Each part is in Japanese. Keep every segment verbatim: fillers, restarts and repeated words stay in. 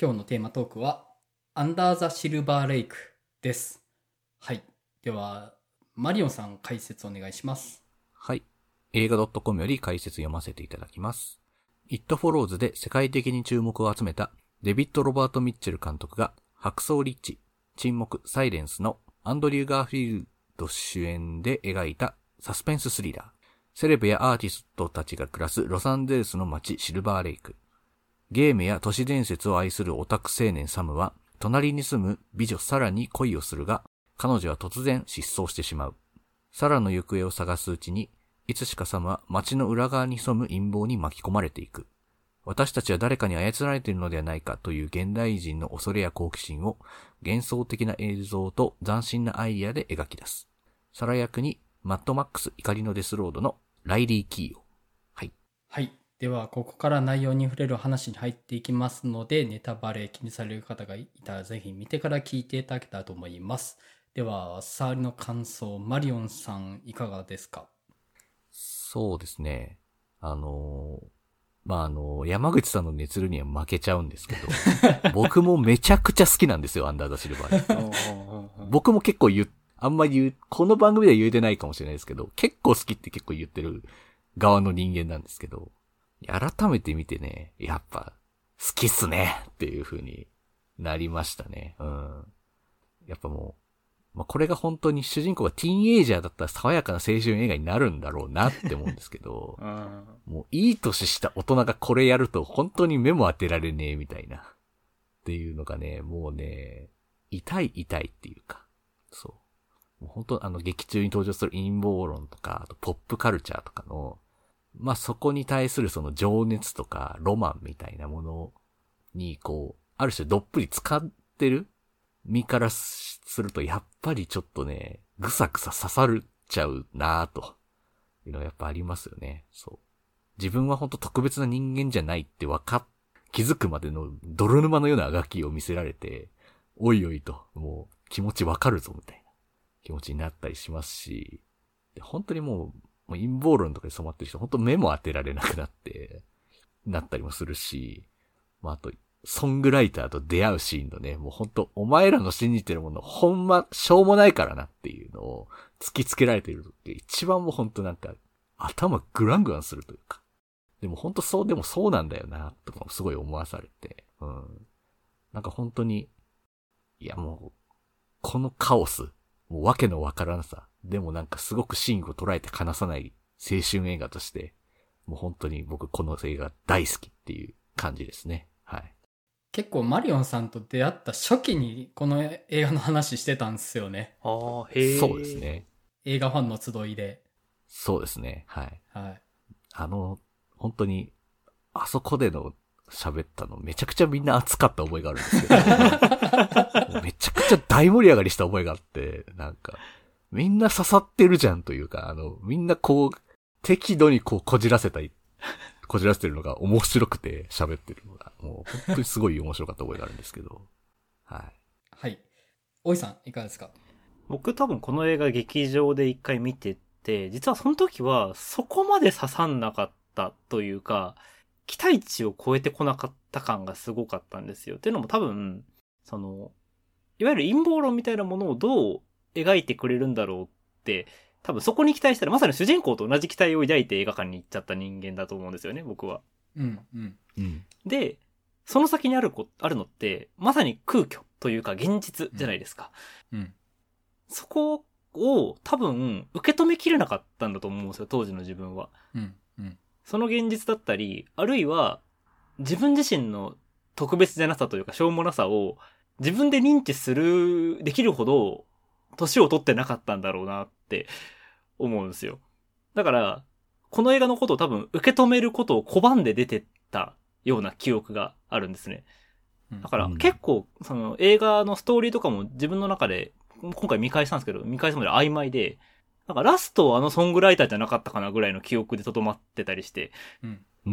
今日のテーマトークはアンダーザシルバーレイクです。はい。ではマリオンさん解説お願いします。 はい。映画 .com より解説読ませていただきます。It Follows で世界的に注目を集めたデビッド・ロバート・ミッチェル監督がハクソー・リッチ、沈黙・サイレンスのアンドリュー・ガーフィールド主演で描いたサスペンススリラー。セレブやアーティストたちが暮らすロサンゼルスの街シルバーレイク。ゲームや都市伝説を愛するオタク青年サムは隣に住む美女サラに恋をするが、彼女は突然失踪してしまう。サラの行方を探すうちに、いつしかサムは街の裏側に潜む陰謀に巻き込まれていく。私たちは誰かに操られているのではないかという現代人の恐れや好奇心を幻想的な映像と斬新なアイディアで描き出す。サラ役にマッドマックス怒りのデスロードのライリー・キーを。はい。 はい。ではここから内容に触れる話に入っていきますので、ネタバレ気にされる方がいたらぜひ見てから聞いていただけたらと思います。では触りの感想、マリオンさんいかがですか？ そうですね。あのー、まあ、あのー、山口さんの熱量には負けちゃうんですけど、僕もめちゃくちゃ好きなんですよ、アンダーザシルバー。僕も結構言う、あんまり言う、この番組では言えてないかもしれないですけど、結構好きって結構言ってる側の人間なんですけど、改めて見てね、やっぱ好きっすねっていう風になりましたね。うん。やっぱもう、まあ、これが本当に主人公がティーンエイジャーだったら爽やかな青春映画になるんだろうなって思うんですけど、うん、もういい年した大人がこれやると本当に目も当てられねえみたいな。っていうのがね、もうね、痛い痛いっていうか、そう。もう本当あの劇中に登場する陰謀論とか、あとポップカルチャーとかの、まあ、そこに対するその情熱とかロマンみたいなものにこう、ある種どっぷり使ってる身からするとやっぱりちょっとね、ぐさぐさ刺さるちゃうなぁというのはやっぱありますよね。そう。自分は本当特別な人間じゃないってわかっ、気づくまでの泥沼のようなあがきを見せられて、おいおいともう気持ちわかるぞみたいな気持ちになったりしますし、で本当にもう、もう陰謀論とかに染まってる人本当目も当てられなくなって、なったりもするし、まああと、ソングライターと出会うシーンのね、もうほんと、お前らの信じてるもの、ほんま、しょうもないからなっていうのを突きつけられているって一番もうほんとなんか、頭グラングランするというか。でもほんとそう、でもそうなんだよな、とかもすごい思わされて。うん。なんか本当に、いやもう、このカオス、もうわけのわからなさ、でもなんかすごく芯を捉えて離さない青春映画として、もう本当に僕この映画大好きっていう感じですね。はい。 結構マリオンさんと出会った初期にこの映画の話してたんですよね。 ああ、へえ。そうですね。 映画ファンの集いで。 そうですね。はい。 はい。 あの、本当に、あそこでの喋ったのめちゃくちゃみんな熱かった覚えがあるんですけど、めちゃくちゃ大盛り上がりした覚えがあって、なんか、みんな刺さってるじゃんというか、あの、みんなこう、適度にこうこじらせたい。こじらせてるのが面白くて喋ってるのがもう本当にすごい面白かった覚えがあるんですけどはいはい大井さんいかがですか？ 僕多分この映画劇場で一回見てて、実はその時はそこまで刺さんなかったというか、期待値を超えてこなかった感がすごかったんですよ。っていうのも多分そのいわゆる陰謀論みたいなものをどう描いてくれるんだろうって多分そこに期待したらまさに主人公と同じ期待を抱いて映画館に行っちゃった人間だと思うんですよね、僕は。 うんうんうん。 で、その先にあるこあるのってまさに空虚というか現実じゃないですか。 うん。うん、 そこを多分受け止めきれなかったんだと思うんですよ、当時の自分は。 うんうん。 その現実だったり、あるいは自分自身の特別じゃなさというかしょうもなさを自分で認知するできるほど年を取ってなかったんだろうなって思うんですよ。だからこの映画のことを多分受け止めることを拒んで出てったような記憶があるんですね。だから結構その映画のストーリーとかも自分の中で今回見返したんですけど、見返すまで曖昧で、なんかラストはあのソングライターじゃなかったかなぐらいの記憶でとどまってたりして、 うん、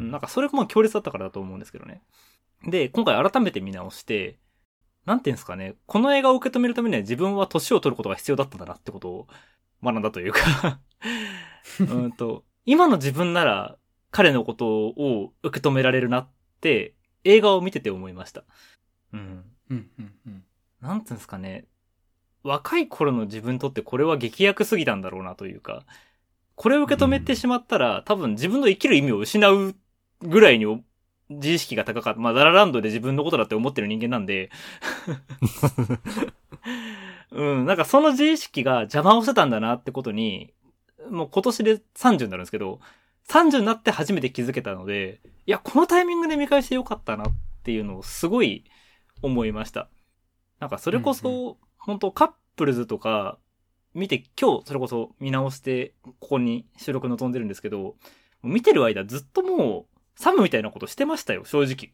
なんかそれも強烈だったからだと思うんですけどね。で、今回改めて見直して、なんていうんですかね、この映画を受け止めるためには自分は年を取ることが必要だったんだなってことを学んだというかうんと、今の自分なら彼のことを受け止められるなって映画を見てて思いました。うん。 うんうんうん。 なんつうんですかね。若い頃の自分にとってこれは劇薬すぎたんだろうなというか、これを受け止めてしまったら、うん、多分自分の生きる意味を失うぐらいに自意識が高かった。まあ、ララランドで自分のことだって思ってる人間なんで。うん、なんかその自意識が邪魔をしてたんだなってことに、もう今年でさんじゅうになるんですけど、さんじゅうになって初めて気づけたので、いや、このタイミングで見返してよかったなっていうのをすごい思いました。なんかそれこそ、うんうん、本当カップルズとか見て、今日それこそ見直してここに収録臨んでるんですけど、見てる間ずっともうサムみたいなことしてましたよ、正直。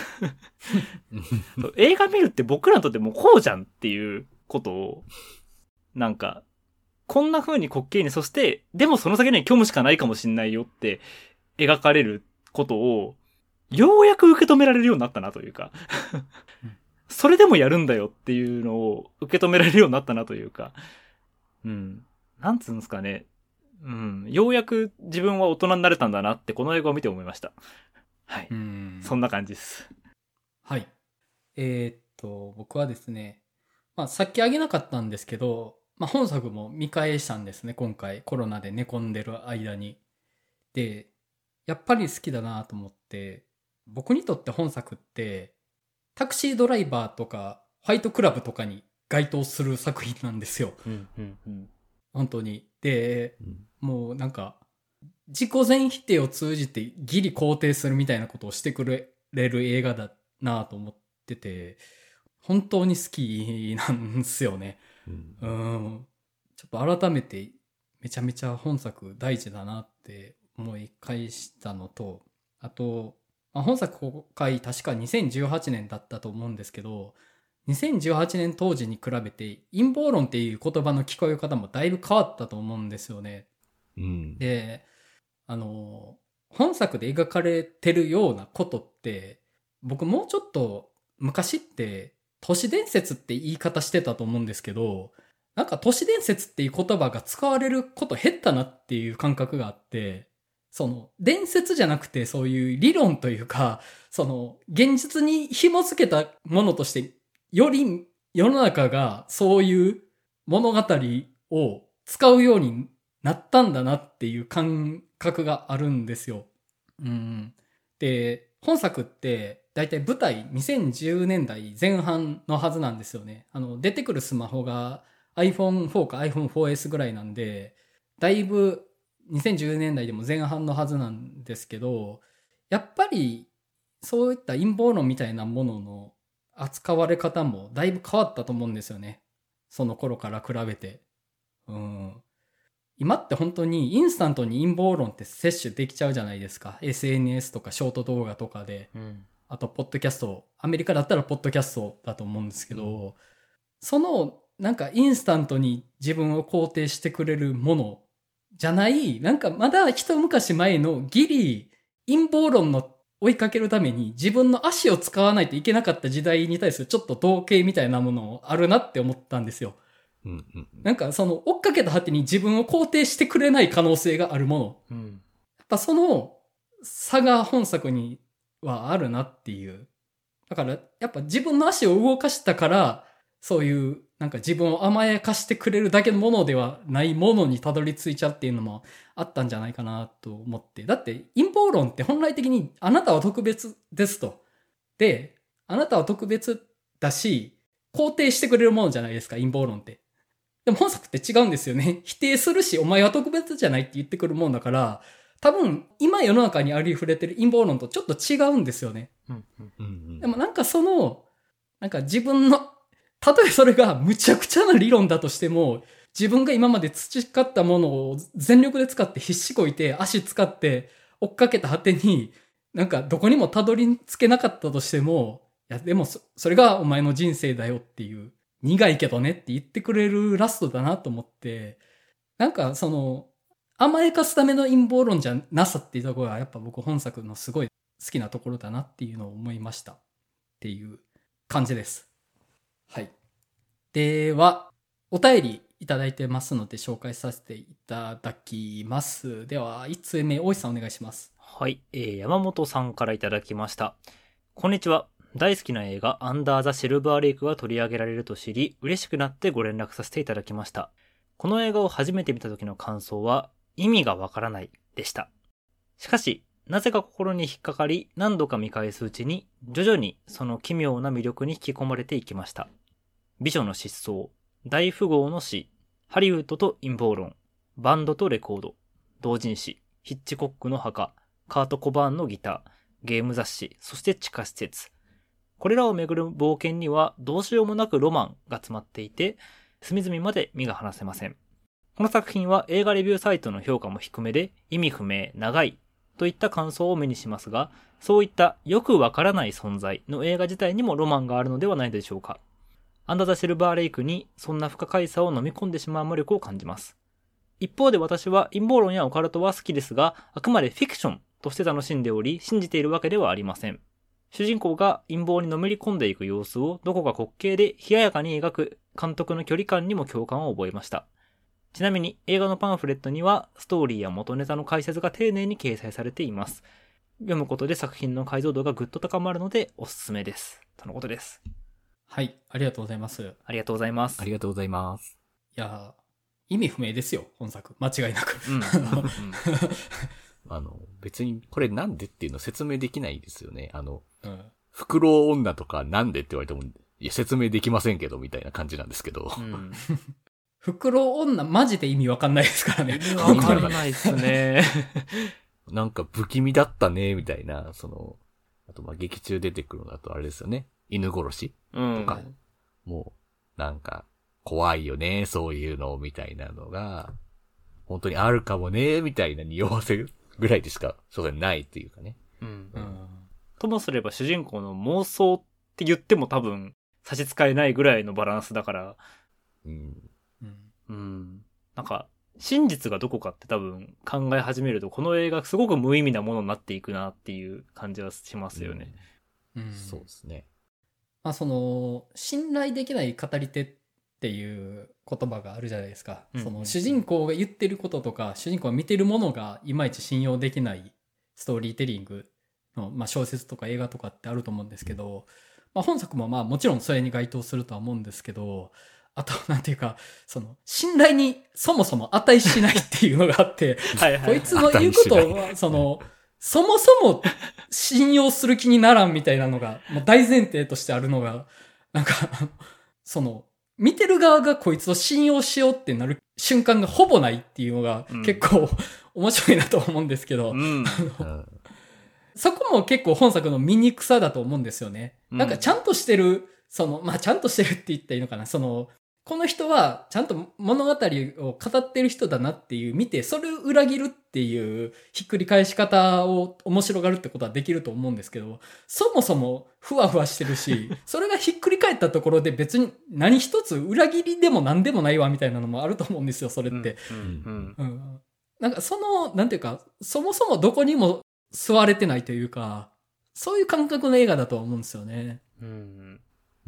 映画見るって僕らにとってもうこうじゃんっていうことを、なんか、こんな風に滑稽に、そして、でもその先には虚無しかないかもしんないよって描かれることを、ようやく受け止められるようになったなというか、それでもやるんだよっていうのを受け止められるようになったなというか、うん。なんつうんですかね。うん。ようやく自分は大人になれたんだなってこの映画を見て思いました。はい。うんそんな感じです。 はい。えー、っと、僕はですね、まあ、さっきあげなかったんですけど、まあ、本作も見返したんですね、今回。コロナで寝込んでる間に。で、やっぱり好きだなと思って、僕にとって本作って、タクシードライバーとか、ファイトクラブとかに該当する作品なんですよ。 うんうんうん、 本当に。で、うん、もうなんか、自己全否定を通じてギリ肯定するみたいなことをしてくれる映画だなと思ってて、本当に好きなんですよね。うん、うんちょっと改めてめちゃめちゃ本作大事だなって思い返したのと、あと、まあ、本作公開確かにせんじゅうはちねんだったと思うんですけど、にせんじゅうはちねん当時に比べて陰謀論っていう言葉の聞こえ方もだいぶ変わったと思うんですよね。うん、で、あの、本作で描かれてるようなことって、僕もうちょっと昔って都市伝説って言い方してたと思うんですけど、なんか都市伝説っていう言葉が使われること減ったなっていう感覚があって、その伝説じゃなくてそういう理論というか、その現実に紐付けたものとして、より世の中がそういう物語を使うようになったんだなっていう感覚があるんですよ。うん、で、本作ってだいたい舞台にせんじゅうねんだいぜん半のはずなんですよね。あの出てくるスマホが アイフォンフォー か アイフォンフォーエス ぐらいなんで、だいぶにせんじゅうねんだいでも前半のはずなんですけど、やっぱりそういった陰謀論みたいなものの扱われ方もだいぶ変わったと思うんですよね。その頃から比べて。うん。今って本当にインスタントに陰謀論って摂取できちゃうじゃないですか。エスエヌエス とかショート動画とかで。うん、あと、ポッドキャスト。アメリカだったらポッドキャストだと思うんですけど、うん、その、なんかインスタントに自分を肯定してくれるものじゃない、なんかまだ一昔前のギリ陰謀論の追いかけるために自分の足を使わないといけなかった時代に対するちょっと同型みたいなものあるなって思ったんですよ。うんうん、なんかその追っかけた果てに自分を肯定してくれない可能性があるもの。うん、やっぱその差が本作にはあるなっていう。だからやっぱ自分の足を動かしたからそういうなんか自分を甘やかしてくれるだけのものではないものにたどり着いちゃうっていうのもあったんじゃないかなと思って。だって陰謀論って本来的にあなたは特別ですと。で、あなたは特別だし、肯定してくれるものじゃないですか、陰謀論って。でも本作って違うんですよね。否定するし、お前は特別じゃないって言ってくるもんだから、多分今世の中にありふれてる陰謀論とちょっと違うんですよね。うんうんうん、でもなんかその、なんか自分の、たとえそれがむちゃくちゃな理論だとしても、自分が今まで培ったものを全力で使って必死こいて足使って追っかけた果てに、なんかどこにもたどり着けなかったとしても、いやでも そ, それがお前の人生だよっていう、苦いけどねって言ってくれるラストだなと思って、なんかその甘やかすための陰謀論じゃなさっていうところがやっぱ僕本作のすごい好きなところだなっていうのを思いましたっていう感じです。はい。では、お便りいただいてますので紹介させていただきます。では、いつつめ、大石さんお願いします。 はい、えー、山本さんからいただきました。 こんにちは。大好きな映画アンダーザシルバーレイクが取り上げられると知り、嬉しくなってご連絡させていただきました。この映画を初めて見た時の感想は、意味がわからないでした。しかし、なぜか心に引っかかり、何度か見返すうちに、徐々にその奇妙な魅力に引き込まれていきました。美女の失踪、大富豪の死、ハリウッドと陰謀論、バンドとレコード、同人誌、ヒッチコックの墓、カート・コバーンのギター、ゲーム雑誌、そして地下施設。これらを巡る冒険にはどうしようもなくロマンが詰まっていて、隅々まで目が離せません。この作品は映画レビューサイトの評価も低めで、意味不明、長いといった感想を目にしますが、そういったよくわからない存在の映画自体にもロマンがあるのではないでしょうか。アンダーザシルバーレイクにそんな不可解さを飲み込んでしまう魔力を感じます。一方で私は陰謀論やオカルトは好きですが、あくまでフィクションとして楽しんでおり、信じているわけではありません。主人公が陰謀にのめり込んでいく様子をどこか滑稽で冷ややかに描く監督の距離感にも共感を覚えました。ちなみに映画のパンフレットにはストーリーや元ネタの解説が丁寧に掲載されています。読むことで作品の解像度がぐっと高まるのでおすすめです。とのことです。 はい、ありがとうございます。 ありがとうございます。 ありがとうございます。 いや、意味不明ですよ、本作。間違いなく。うん。 あの、別にこれなんでっていうの説明できないですよね。あの、 うん、 フクロウ女とかなんでって言われても、いや、説明できませんけど、みたいな感じなんですけど。うん、 フクロウ女、マジで意味わかんないですからね。 意味わかんないですね。 なんか不気味だったね、みたいな、その、あとまあ劇中出てくるのだとあれですよね。犬殺しとか、うん、もう、なんか、怖いよね、そういうの、みたいなのが、本当にあるかもね、みたいな匂わせるぐらいでしか、そうだないっていうかね。 うんうん、ともすれば主人公の妄想って言っても多分差し支えないぐらいのバランスだから、 うんうん、なんか真実がどこかって多分考え始めるとこの映画すごく無意味なものになっていくなっていう感じはしますよね。 うんうん、そうですね。 まあその信頼できない語り手っていう言葉があるじゃないですか、うん、その主人公が言ってることとか主人公が見てるものがいまいち信用できないストーリーテリングの、まあ、小説とか映画とかってあると思うんですけど、まあ、本作もまあもちろんそれに該当するとは思うんですけど、あとなんていうかその信頼にそもそも値しないっていうのがあってはい、はい、こいつの言うことはそのそもそも信用する気にならんみたいなのが、まあ、大前提としてあるのがなんかその見てる側がこいつを信用しようってなる瞬間がほぼないっていうのが結構、うん、面白いなと思うんですけど、うん、そこも結構本作の醜さだと思うんですよね。うん、なんかちゃんとしてる、その、まあちゃんとしてるって言ったらいいのかな、その、この人はちゃんと物語を語ってる人だなっていう見て、それを裏切るっていうひっくり返し方を面白がるってことはできると思うんですけど、そもそもふわふわしてるし、それがひっくり返ったところで別に何一つ裏切りでも何でもないわみたいなのもあると思うんですよ、それって。うんうんうん、なんかその、なんていうか、そもそもどこにも吸われてないというか、そういう感覚の映画だと思うんですよね。 うん。 うん。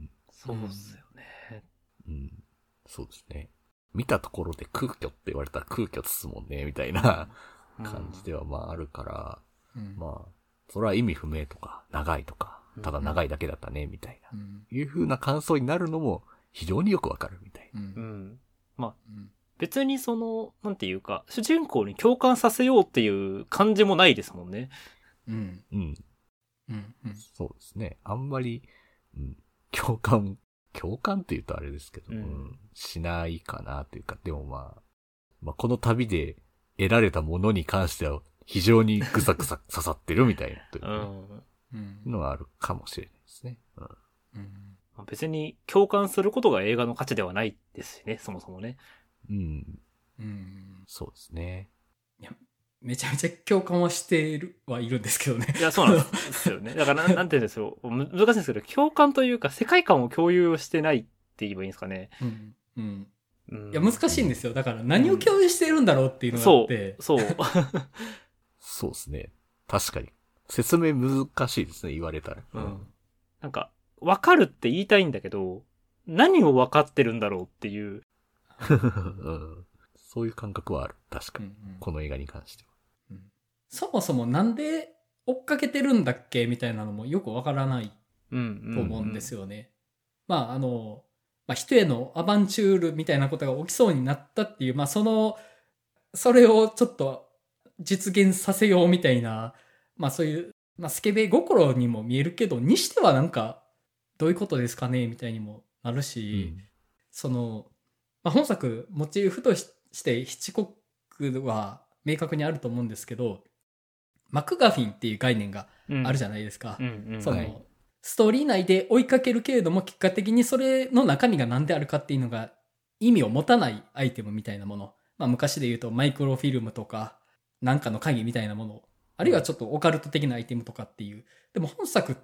そうっすよね。 うん、そうですね。見たところで空虚って言われたら空虚ですもんね、みたいな感じではまああるから、うん、まあ、それは意味不明とか、長いとか、ただ長いだけだったね、みたいな、うん、いう風な感想になるのも非常によくわかるみたいな。うん。 うん、まあ、うん、別にその、なんていうか、主人公に共感させようっていう感じもないですもんね。 うん。うん。うん。そうですね。あんまり、うん、共感、共感って言うとあれですけど、うんうん、しないかなというか、でもまあ、まあ、この旅で得られたものに関しては非常にぐさぐさ刺さってるみたいなという、ねうん、のはあるかもしれないですね。うんうん、別に共感することが映画の価値ではないですしね、そもそもね。 うん。うん、そうですね。 いやめちゃめちゃ共感はしているはいるんですけどね。 いや、そうなんですよね。だからな、なんて言うんですよ。難しいんですけど、共感というか、世界観を共有してないって言えばいいんですかね。うん。 うん。うん、いや、難しいんですよ。だから何を共有しているんだろうっていうのがあって。 うん、そう。そう。 そうですね。確かに。説明難しいですね、言われたら。 うん。なんか、わかるって言いたいんだけど、何をわかってるんだろうっていう。 うん、そういう感覚はある。確かに。うんうん、この映画に関しては。 そもそもなんで追っかけてるんだっけみたいなのもよくわからないうん。 と思うんですよね。まあ、あの、まあ、人へのアバンチュールみたいなことが起きそうになったっていう、まあ、その、それをちょっと実現させようみたいな、まあ、そういう、まあ、スケベ心にも見えるけど、にしてはなんか、どういうことですかねみたいにもなるし、 うんその、まあ、本作、モチーフとしてヒッチコックは明確にあると思うんですけど、マクガフィンっていう概念があるじゃないですか。 うんうん。 その、 はい、 ストーリー内で追いかけるけれども、結果的にそれの中身が何であるかっていうのが意味を持たないアイテムみたいなもの。まあ昔で言うとマイクロフィルムとか、なんかの鍵みたいなもの。あるいはちょっとオカルト的なアイテムとかっていう。でも本作って、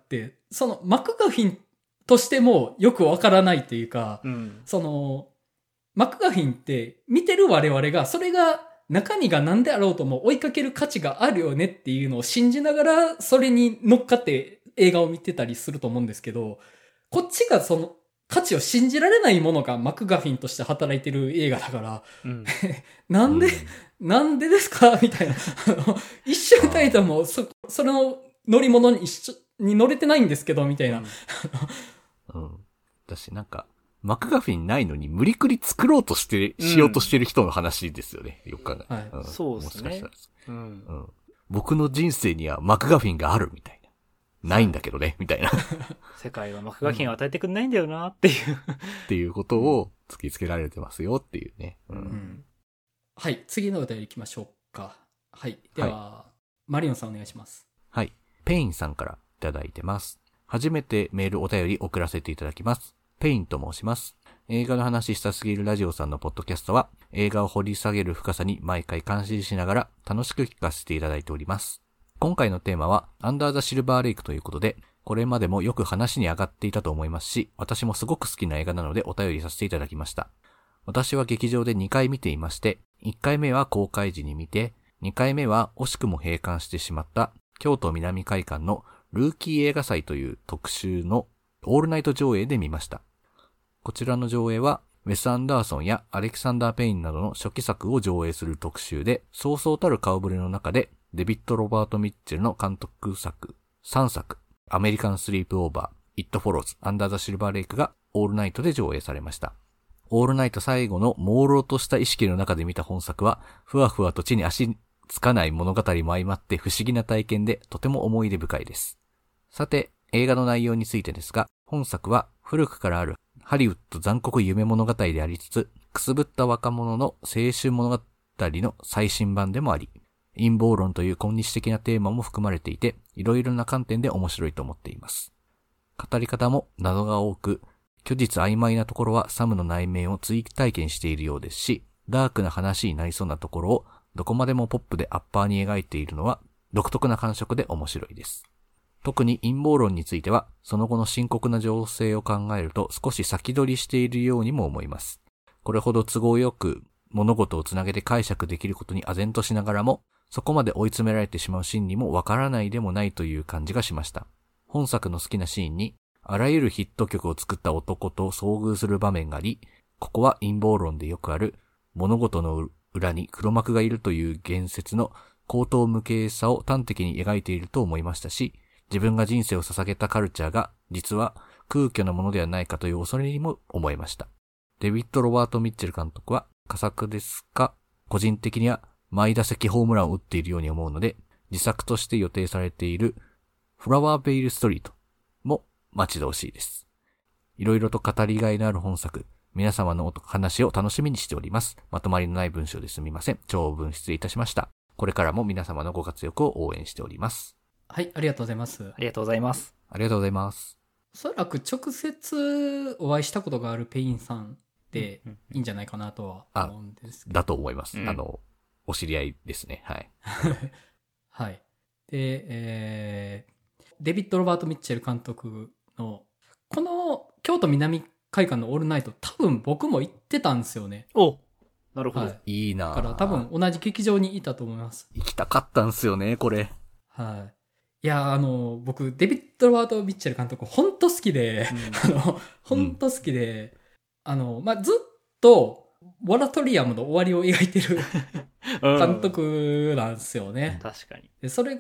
そのマクガフィンとしてもよくわからないというか、 うん。 その、マクガフィンって見てる我々が、それが中身が何であろうとも追いかける価値があるよねっていうのを信じながら、それに乗っかって映画を見てたりすると思うんですけど、こっちがその価値を信じられないものがマクガフィンとして働いてる映画だから、 うん。 なんで、 うんなんでですかみたいな。あの一瞬たりとも、そ、それの乗り物に一緒に乗れてないんですけど、みたいな。 うん。私なんか、マクガフィンないのに無理くり作ろうとして、しようとしてる人の話ですよね。よく考えはいうんそうですねもしかしたらです。 うん。 うん。僕の人生にはマクガフィンがあるみたいな。ないんだけどね、みたいな。っ世界はマクガフィンを与えてくんないんだよなっていう。 ていうことを突きつけられてますよっていうね。う。 うんん。 はい、次のお便り行きましょうか。はい。では、マリオンさんお願いします。 はい。ペインさんからいただいてます。初めてメールお便り送らせていただきます。ペインと申します。映画の話したすぎるラジオさんのポッドキャストは、映画を掘り下げる深さに毎回感心しながら楽しく聞かせていただいております。今回のテーマは、アンダーザシルバーレイクということで、これまでもよく話に上がっていたと思いますし、私もすごく好きな映画なのでお便りさせていただきました。私は劇場でにかい見ていまして、いっかいめは公開時に見て、にかいめは惜しくも閉館してしまった京都南会館のルーキー映画祭という特集のオールナイト上映で見ました。こちらの上映はウェス・アンダーソンやアレキサンダー・ペインなどの初期作を上映する特集で、そうそうたる顔ぶれの中でデビッド・ロバート・ミッチェルの監督作さんさく、アメリカン・スリープ・オーバー、イット・フォローズ、アンダー・ザ・シルバー・レイクがオールナイトで上映されました。オールナイト最後の朦朧とした意識の中で見た本作は、ふわふわと地に足つかない物語も相まって不思議な体験でとても思い出深いです。さて、映画の内容についてですが、本作は古くからあるハリウッド残酷夢物語でありつつ、くすぶった若者の青春物語の最新版でもあり、陰謀論という今日的なテーマも含まれていて、いろいろな観点で面白いと思っています。語り方も謎が多く、虚実曖昧なところはサムの内面を追体験しているようですし、ダークな話になりそうなところをどこまでもポップでアッパーに描いているのは独特な感触で面白いです。特に陰謀論については、その後の深刻な情勢を考えると少し先取りしているようにも思います。これほど都合よく物事をつなげて解釈できることに唖然としながらも、そこまで追い詰められてしまう心理もわからないでもないという感じがしました。本作の好きなシーンに、あらゆるヒット曲を作った男と遭遇する場面があり、ここは陰謀論でよくある物事の裏に黒幕がいるという言説の荒唐無稽さを端的に描いていると思いましたし、自分が人生を捧げたカルチャーが実は空虚なものではないかという恐れにも思いました。デビッド・ロバート・ミッチェル監督は佳作ですが、個人的には毎打席ホームランを打っているように思うので、自作として予定されているフラワーベイル・ストリートも待ち遠しいです。いろいろと語りがいのある本作、皆様のお話を楽しみにしております。まとまりのない文章ですみません。長文失礼いたしました。これからも皆様のご活躍を応援しております。 はい、ありがとうございます。 ありがとうございます。 ありがとうございます。 おそらく直接お会いしたことがあるペインさんでうんうんいいんじゃないかなとは思うんですけど。 だと思います。 うんあの、お知り合いですね。はい。 はい。で、えー、デビッド・ロバート・ミッチェル監督の、この京都南会館のオールナイト、多分僕も行ってたんですよね。 お、なるほど。 はい。 いいなぁ。 だから多分同じ劇場にいたと思います。 行きたかったんすよね、これ。 はい。いや、あの、僕、デビッド・ロバート・ミッチェル監督、ほんと好きで、あの、ほんと好きで、あの、まあ、ずっと、モラトリアムの終わりを描いてるうん監督なんですよね。 確かに。 で、それが、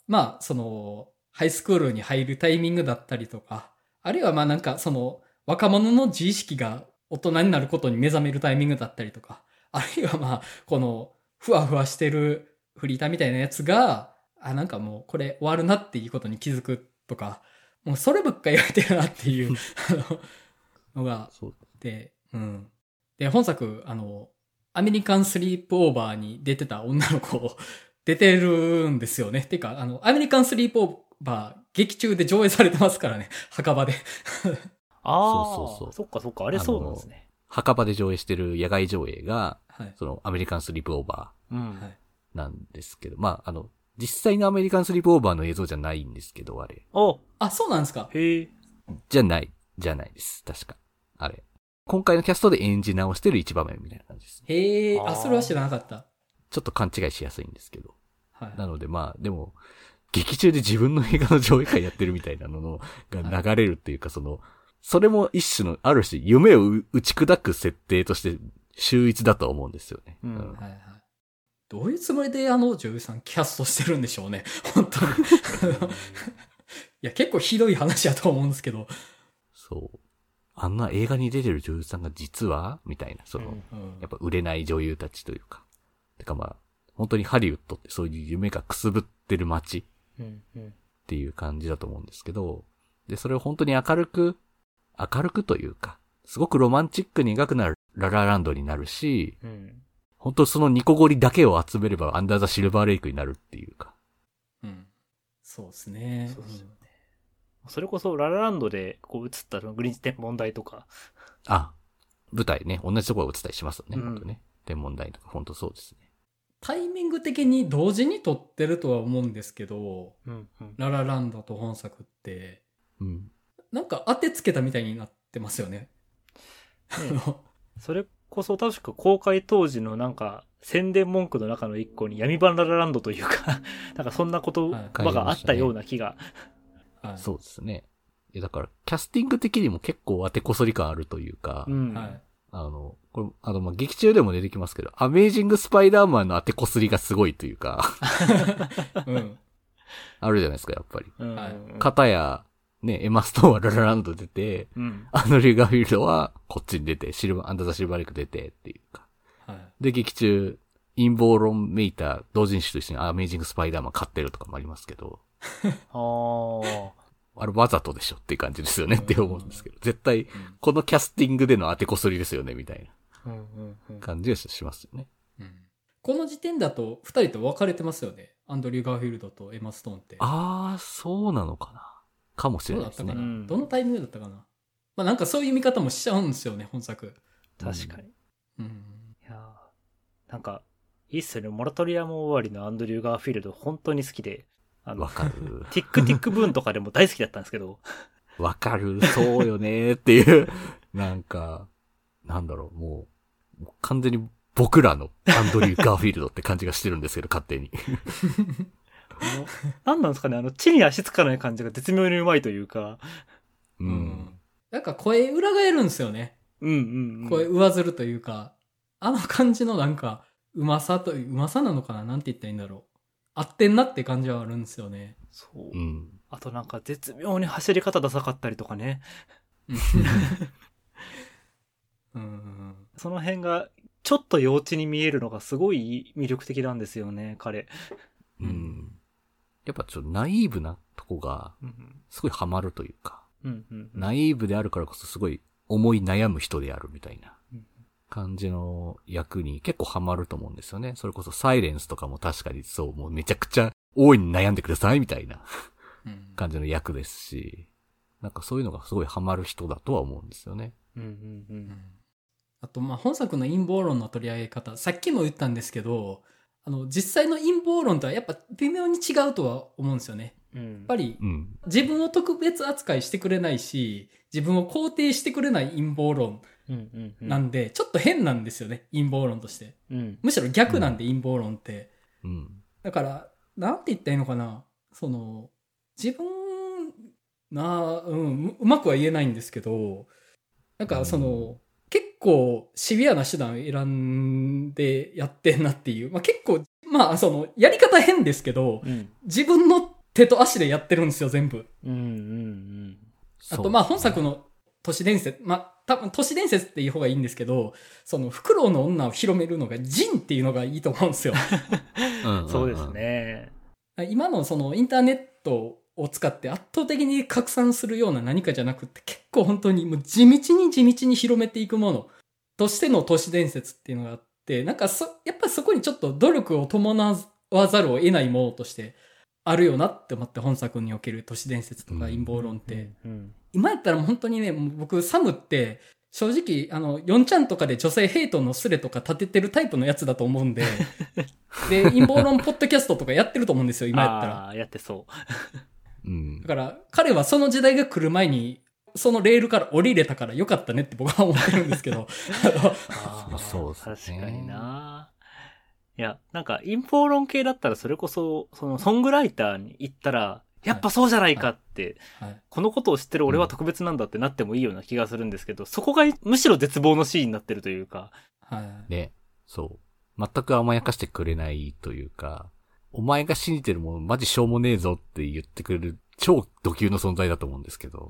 まあ、その、ハイスクールに入るタイミングだったりとか、あるいはまあなんかその、若者の自意識が大人になることに目覚めるタイミングだったりとか、あるいはまあ、この、ふわふわしてるフリーターみたいなやつが、あ、なんかもうこれ終わるなっていうことに気づくとか、もうそればっか言われてるなっていうあののが、で、うん。で、本作、あの、アメリカンスリープオーバーに出てた女の子、出てるんですよね。てか、あの、アメリカンスリープオーバー、劇中で上映されてますからね。墓場で。 ああ、 そうそうそうそっかそっか、あれそうなんですね。 墓場で上映してる野外上映が、 はい、 そのアメリカンスリープオーバーなんですけど、うん、まあ、あの、実際のアメリカンスリープオーバーの映像じゃないんですけど、あれ。 おあ、そうなんですか。 へえ。 じゃない、じゃないです。確か。あれ。今回のキャストで演じ直してる一場面みたいな感じです。 へえ、あ、それは知らなかった。 ちょっと勘違いしやすいんですけど。 はい。 なのでまあ、でも、劇中で自分の映画の上映会やってるみたいなののが流れるっていうか、はい、その、それも一種の、ある種、夢を打ち砕く設定として秀逸だと思うんですよね。 うん。 うん、 はいはい。どういうつもりであの女優さんキャストしてるんでしょうね。本当に。いや、結構ひどい話やと思うんですけど。 そう。あんな映画に出てる女優さんが実はみたいな、その、うん、やっぱ売れない女優たちというか。てかまあ、本当にハリウッドってそういう夢がくすぶってる街っていう感じだと思うんですけど、で、それを本当に明るく、明るくというか、すごくロマンチックに描くならララランドになるし、うん、本当そのニコゴリだけを集めればアンダーザシルバーレイクになるっていうか。 うん。そうですね。 そうですよね。うん、それこそララランドでこう映ったグリーン天文台とか。 あ、舞台ね。同じところが映ったりしますよね。うん、本当ね。天文台とか本当そうですね。 タイミング的に同時に撮ってるとは思うんですけど、 うんうん、 ララランドと本作って、 うん、 なんか当てつけたみたいになってますよね。 ねそれこそ確か公開当時のなんか宣伝文句の中の一個に闇版ララランドというかなんかそんな言葉があったような気が、 はいはい、そうですね。いやだからキャスティング的にも結構当てこそり感あるというか、 うんはい、 あのこれあのまあ劇中でも出てきますけど、アメージングスパイダーマンの当てこすりがすごいというか、 うん、 あるじゃないですかやっぱり。 うん、 片やね、エマストーンはララランド出て、 うん、 アンドリュー・ガーフィールドはこっちに出て、シルバー、アンダーザ・シルバーレイク出てっていうか。 はい、 で、劇中、陰謀論めいた同人誌と一緒にアメージング・スパイダーマン買ってるとかもありますけど。 ああれわざとでしょっていう感じですよねって思うんですけど。絶対、このキャスティングでの当てこそりですよねみたいな感じがしますよね。 うんうん、この時点だと二人と分かれてますよね。アンドリュー・ガーフィールドとエマ・ストーンって。 あー、そうなのかな。かもしれないですね。 どうだったかな、うん、どのタイミングだったかな。まあなんかそういう見方もしちゃうんですよね、本作。 確かに。 うん。 いやなんか、いいっすよね。モラトリアム終わりのアンドリュー・ガーフィールド本当に好きで。 あの、わかる。 ティックティックブーンとかでも大好きだったんですけど。 わかる。そうよねっていう。なんか、なんだろう、もう、もう完全に僕らのアンドリュー・ガーフィールドって感じがしてるんですけど、勝手に。 何なんですかね、あの地に足つかない感じが絶妙にうまいというか、 うん、うん、 なんか声裏返るんですよね。 うんうん、うん、 声上ずるというか、あの感じのなんかうまさといううまさなのかな、なんて言ったらいいんだろう。合ってんなって感じはあるんですよね。 そう。 うん、 あとなんか絶妙に走り方ダサかったりとかね。 うん、 その辺がちょっと幼稚に見えるのがすごい魅力的なんですよね、彼。 うん。やっぱちょっとナイーブなとこが、すごいハマるというか、 うんうんうん、 ナイーブであるからこそすごい思い悩む人であるみたいな感じの役に結構ハマると思うんですよね。それこそサイレンスとかも確かにそう、もうめちゃくちゃ大いに悩んでくださいみたいな感じの役ですし、なんかそういうのがすごいハマる人だとは思うんですよね。 うんうんうん、 あとまあ本作の陰謀論の取り上げ方、さっきも言ったんですけど、あの実際の陰謀論とはやっぱ微妙に違うとは思うんですよね。 うん、 やっぱり、 うん、 自分を特別扱いしてくれないし、自分を肯定してくれない陰謀論なんで、 うんうんうん、 ちょっと変なんですよね、陰謀論として。 うん、 むしろ逆なんで、陰謀論って。 うん、 だから、なんて言ったらいいのかな。その、自分な、うん、うまくは言えないんですけど、なんかその、うん、結構シビアな手段を選んでやってんなっていう。まあ、結構、まあその、やり方変ですけど、 うん、 自分の手と足でやってるんですよ、全部。 うんうんうん。 あと、まあ、本作の都市伝説、まあ、多分都市伝説っていう方がいいんですけど、その、フクロウの女を広めるのがジンっていうのがいいと思うんですよ。 そうですね。 今のそのインターネットを使って圧倒的に拡散するような何かじゃなくて、結構本当にもう地道に地道に広めていくものとしての都市伝説っていうのがあって、なんかそ、やっぱりそこにちょっと努力を伴わざるを得ないものとしてあるよなって思って、本作における都市伝説とか陰謀論って。うんうんうん、今やったら本当にね、僕サムって正直、あの、よんちゃんとかで女性ヘイトのスレとか立ててるタイプのやつだと思うんで、で、陰謀論ポッドキャストとかやってると思うんですよ、今やったら。 ああ、やってそう。 うん。 だから、彼はその時代が来る前に、そのレールから降りれたからよかったねって僕は思ってるんですけど。 ああ、 そうですね。 確かにな。いや、なんか陰謀論系だったらそれこそ、そのソングライターに行ったら、やっぱそうじゃないかって、はいはい、このことを知ってる俺は特別なんだってなってもいいような気がするんですけど、うん、そこがむしろ絶望のシーンになってるというか。 はい、 ね、そう。全く甘やかしてくれないというか、お前が信じてるものマジしょうもねえぞって言ってくれる超ド級の存在だと思うんですけど、 うん、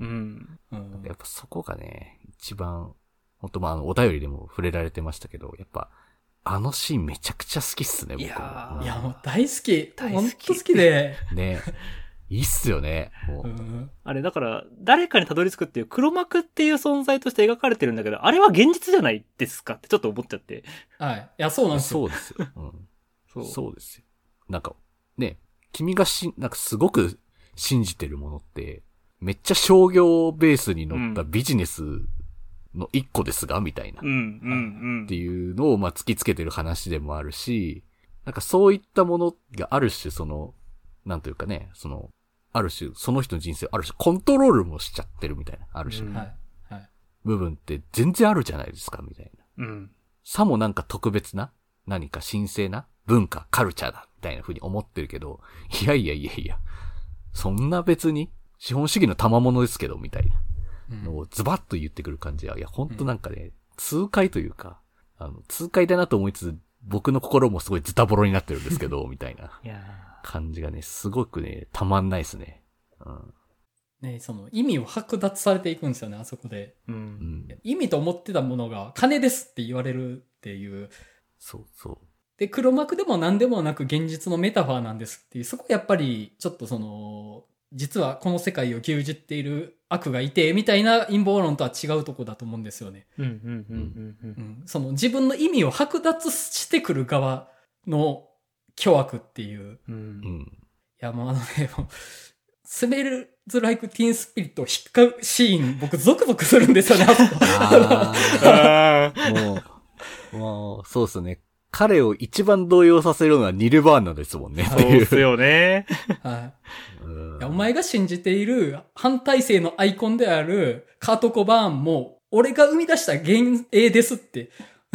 やっぱそこがね、一番、本当まあ、あの、お便りでも触れられてましたけど、やっぱ、あのシーンめちゃくちゃ好きっすね、僕も。 いやー、いやもう大好き。大好き。ほんと好きで。 ね。いいっすよね。もう、 うん、あれ、だから、誰かにたどり着くっていう黒幕っていう存在として描かれてるんだけど、あれは現実じゃないですかってちょっと思っちゃって。 はい。いや、そうなんですよ。 そうですよ。うん、そう。そうですよ。なんか、ね、君がし、なんかすごく信じてるものって、めっちゃ商業ベースに乗ったビジネスの一個ですが、みたいな。 うん、うん、うん。 っていうのを、まあ、突きつけてる話でもあるし、なんかそういったものがある種、その、なんというかね、その、ある種、その人の人生をある種コントロールもしちゃってるみたいな、ある種。 うん、はい。はい。 部分って全然あるじゃないですか、みたいな。うん。 さもなんか特別な、何か神聖な文化、カルチャーだ、みたいな風に思ってるけど、いやいやいやいや、そんな別に、資本主義の賜物ですけど、みたいなのをズバッと言ってくる感じは、いや、ほんとなんかね、うん、痛快というか、あの、痛快だなと思いつつ、僕の心もすごいズタボロになってるんですけど、みたいな感じがね、すごくね、たまんないですね。うん。 ね、その意味を剥奪されていくんですよね、あそこで。 うん。 意味と思ってたものが金ですって言われるっていう。 そうそう。 で、黒幕でも何でもなく現実のメタファーなんですっていう、そこやっぱりちょっとその、実はこの世界を牛耳っている悪がいて、みたいな陰謀論とは違うとこだと思うんですよね。 うん、うん、うん、うん。 その自分の意味を剥奪してくる側の巨悪っていう。 うん。 いや、もうあのね、もう、スメルズライクティーンスピリットを引っかうシーン、僕ゾクゾクするんですよね、 ああもう、もう、そうですね。彼を一番動揺させるのはニルバーナですもんね。 そうですよね。 はい。いやお前が信じている反体制のアイコンであるカート・コバーンも、俺が生み出した幻影ですって。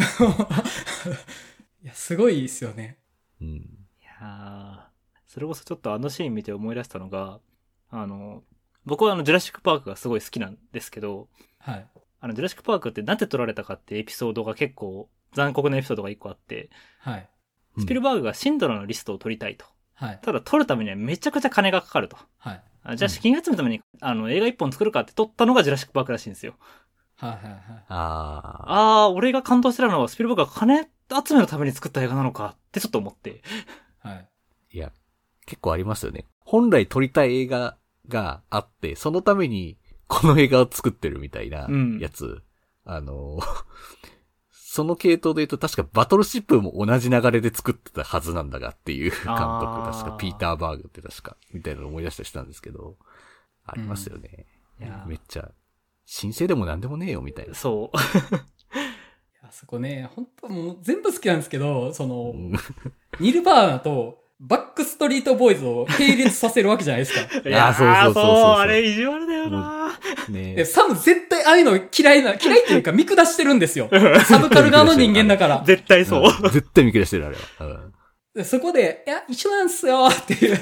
いや、すごいですよね。 うん。いやー、それこそちょっとあのシーン見て思い出したのが、あの、僕はあの、ジュラシックパークがすごい好きなんですけど、 はい。 あの、ジュラシックパークってなんで撮られたかってエピソードが結構残酷なエピソードが一個あって、 はい。 スピルバーグがシンドラのリストを撮りたいと。 はい。 ただ撮るためにはめちゃくちゃ金がかかると。 はい。 じゃあ資金集めのために、あの、映画一本作るかって撮ったのがジュラシックパークらしいんですよ。 はいはいはい。 ああ。 ああ、俺が感動してたのはスピルバーグが金集めのために作った映画なのかってちょっと思って。 はい。 いや、結構ありますよね。本来撮りたい映画があって、そのためにこの映画を作ってるみたいなやつ。うん、あの、その系統で言うと確かバトルシップも同じ流れで作ってたはずなんだがっていう監督、確かピーター・バーグって確か、みたいなのを思い出したりしたんですけど、ありますよね。うん、いやめっちゃ、神聖でも何でもねえよみたいな。 そう。 あそこね、本当もう全部好きなんですけど、その、ニルバーナとバックストリートボーイズを並列させるわけじゃないですか。 いやー、そうそうそうそうそう。あれ意地悪だよなねサム絶対ああいうの嫌いな、嫌いっていうか見下してるんですよ。サブカル側の人間だから。 絶対そう。 うん、絶対見下してる、あれは。 うん、そこで、いや、一緒なんすよっていう。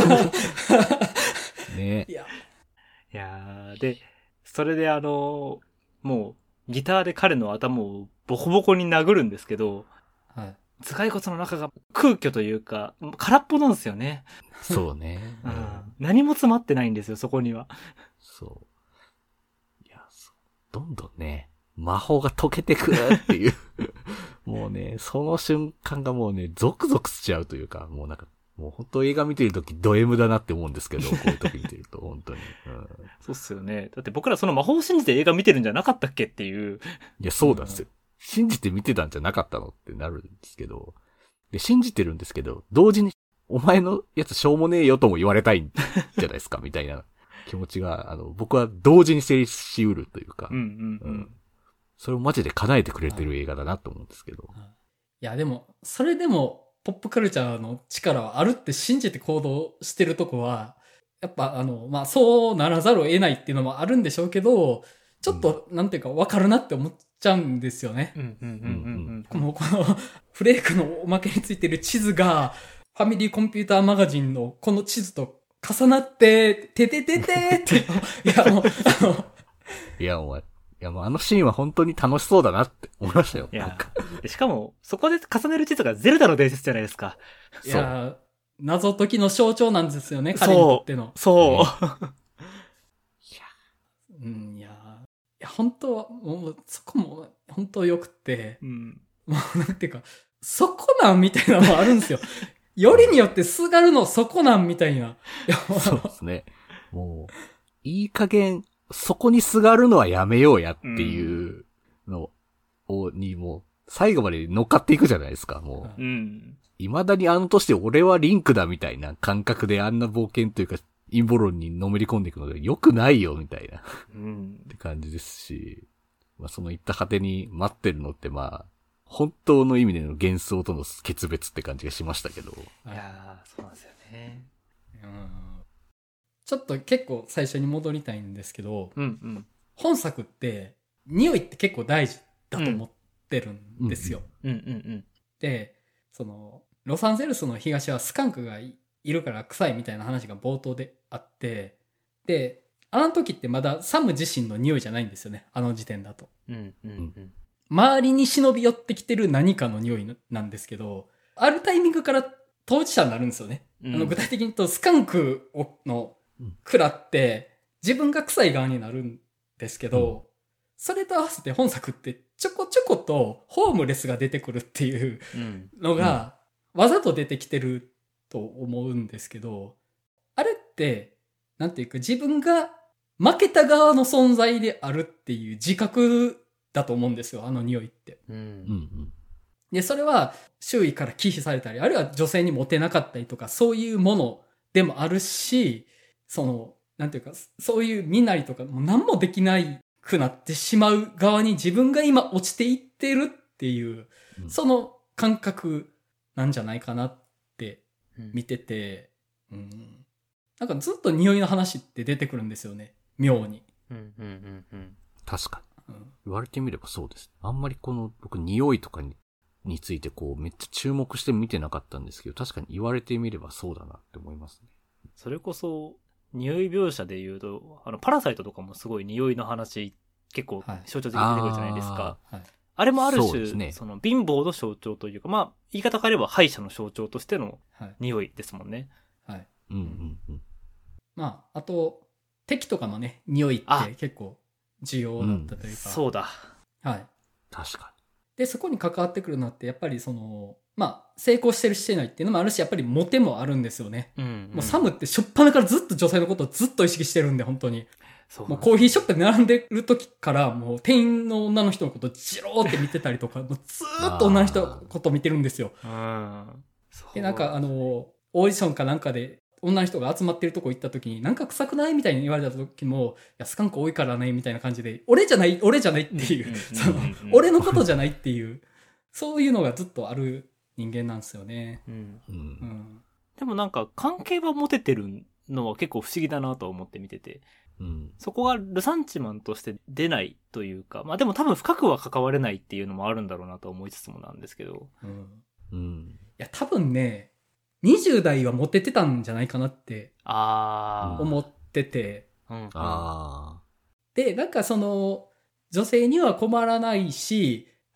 ねいや。いやー、で、それであのー、もう、ギターで彼の頭をボコボコに殴るんですけど、 はい、 頭蓋骨の中が空虚というか、空っぽなんですよね。 そうね。 ううんん、何も詰まってないんですよ、そこには。 そう。いや、そうどんどんね、魔法が解けてくるっていう。もうね、その瞬間がもうね、ゾクゾクしちゃうというか、もうなんか、もう本当映画見てるときド M だなって思うんですけど、こういう時見てると、本当に。うん、 そうっすよね。だって僕らその魔法を信じて映画見てるんじゃなかったっけっていう。 いや、そうなんですよ。信じて見てたんじゃなかったのってなるんですけど、で、信じてるんですけど、同時に、お前のやつしょうもねえよとも言われたいんじゃないですか、みたいな気持ちが、あの、僕は同時に成立しうるというか、 うんうんうん。うん、 それをマジで叶えてくれてる映画だなと思うんですけど。 いや、でも、それでも、ポップカルチャーの力はあるって信じて行動してるとこは、やっぱ、あの、まあ、そうならざるを得ないっていうのもあるんでしょうけど、ちょっと、なんていうか、わかるなって思っちゃうんですよね。 うんうんうんうんこの、この、フレークのおまけについてる地図が、ファミリーコンピューターマガジンのこの地図と重なって、ててててって、いや、もう、あの、 いや、お前、いや、もうあのシーンは本当に楽しそうだなって思いましたよ。 いやなんか、 しかも、そこで重ねる地図がゼルダの伝説じゃないですか。 いや、謎解きの象徴なんですよね、 そう彼にとっての。 そう。 うん、いや、いや、本当は、もう、そこも、本当良くて、 うん、 もう、なんていうか、そこなんみたいなのもあるんですよ。よりによってすがるのそこなんみたいな。いや、 そうですね。もう、いい加減、そこにすがるのはやめようやっていうのを、にもう、最後まで乗っかっていくじゃないですか、もう。 うん。 未だにあの年で俺はリンクだみたいな感覚であんな冒険というか、陰謀論にのめり込んでいくので良くないよみたいな、 うん、 って感じですし、まあその行った果てに待ってるのってまあ、本当の意味での幻想との決別って感じがしましたけど。 いやー、そうなんですよね。 うん、ちょっと結構最初に戻りたいんですけど、 うんうん、 本作って匂いって結構大事だと思ってるんですよ。 うんうんうん、 で、その、ロサンゼルスの東はスカンクが い, いるから臭いみたいな話が冒頭であって、で、あの時ってまだサム自身の匂いじゃないんですよね、あの時点だと。 うんうんうん、 周りに忍び寄ってきてる何かの匂いなんですけど、あるタイミングから当事者になるんですよね。うん、あの具体的に言うとスカンクをの食らって自分が臭い側になるんですけど、うん、それと合わせて本作ってちょこちょことホームレスが出てくるっていうのがわざと出てきてると思うんですけど、あれってなんていうか自分が負けた側の存在であるっていう自覚だと思うんですよ、あの匂いって。うんうん、で、それは周囲から忌避されたり、あるいは女性にモテなかったりとか、そういうものでもあるし、その、なんていうか、そういう身なりとか、もう何もできないくなってしまう側に自分が今落ちていってるっていう、うん、その感覚なんじゃないかなって見てて、うんうん、なんかずっと匂いの話って出てくるんですよね、妙に。うんうんうんうん、確かに。言われてみればそうです。あんまりこの、僕、匂いとかに、についてこう、めっちゃ注目して見てなかったんですけど、確かに言われてみればそうだなって思いますね。 それこそ、匂い描写で言うと、あの、パラサイトとかもすごい匂いの話、結構象徴的に出てくるじゃないですか。はい、あ, あれもある種、そ, ね、その貧乏の象徴というか、まあ、言い方変えれば敗者の象徴としての匂いですもんね。はい。はい、うんうんうん。まあ、あと、敵とかのね、匂いって結構、重要だったというか、 うん、そうだ。 はい。 確かに。 で、そこに関わってくるのって、やっぱりその、まあ、成功してるしてないっていうのもあるし、やっぱりモテもあるんですよね。うんうん、もうサムって初っ端からずっと女性のことをずっと意識してるんで、本当に。そうもうコーヒーショップで並んでる時から、もう店員の女の人のことをジローって見てたりとか、もうずーっと女の人のことを見てるんですよ。で、なんかあの、オーディションかなんかで、女の人が集まってるとこ行った時になんか臭くないみたいに言われた時も、いやスカンク多いからねみたいな感じで、俺じゃない俺じゃないっていう、その俺のことじゃないっていう、そういうのがずっとある人間なんですよね。うんうん、 でもなんか関係は持ててるのは結構不思議だなと思って見てて、うん、そこがルサンチマンとして出ないというか、まあでも多分深くは関われないっていうのもあるんだろうなと思いつつもなんですけど、うんうん、いや多分ね。にじゅう代はモテてたんじゃないかなって思ってて、うんうん、あでなんかその女性には困らないし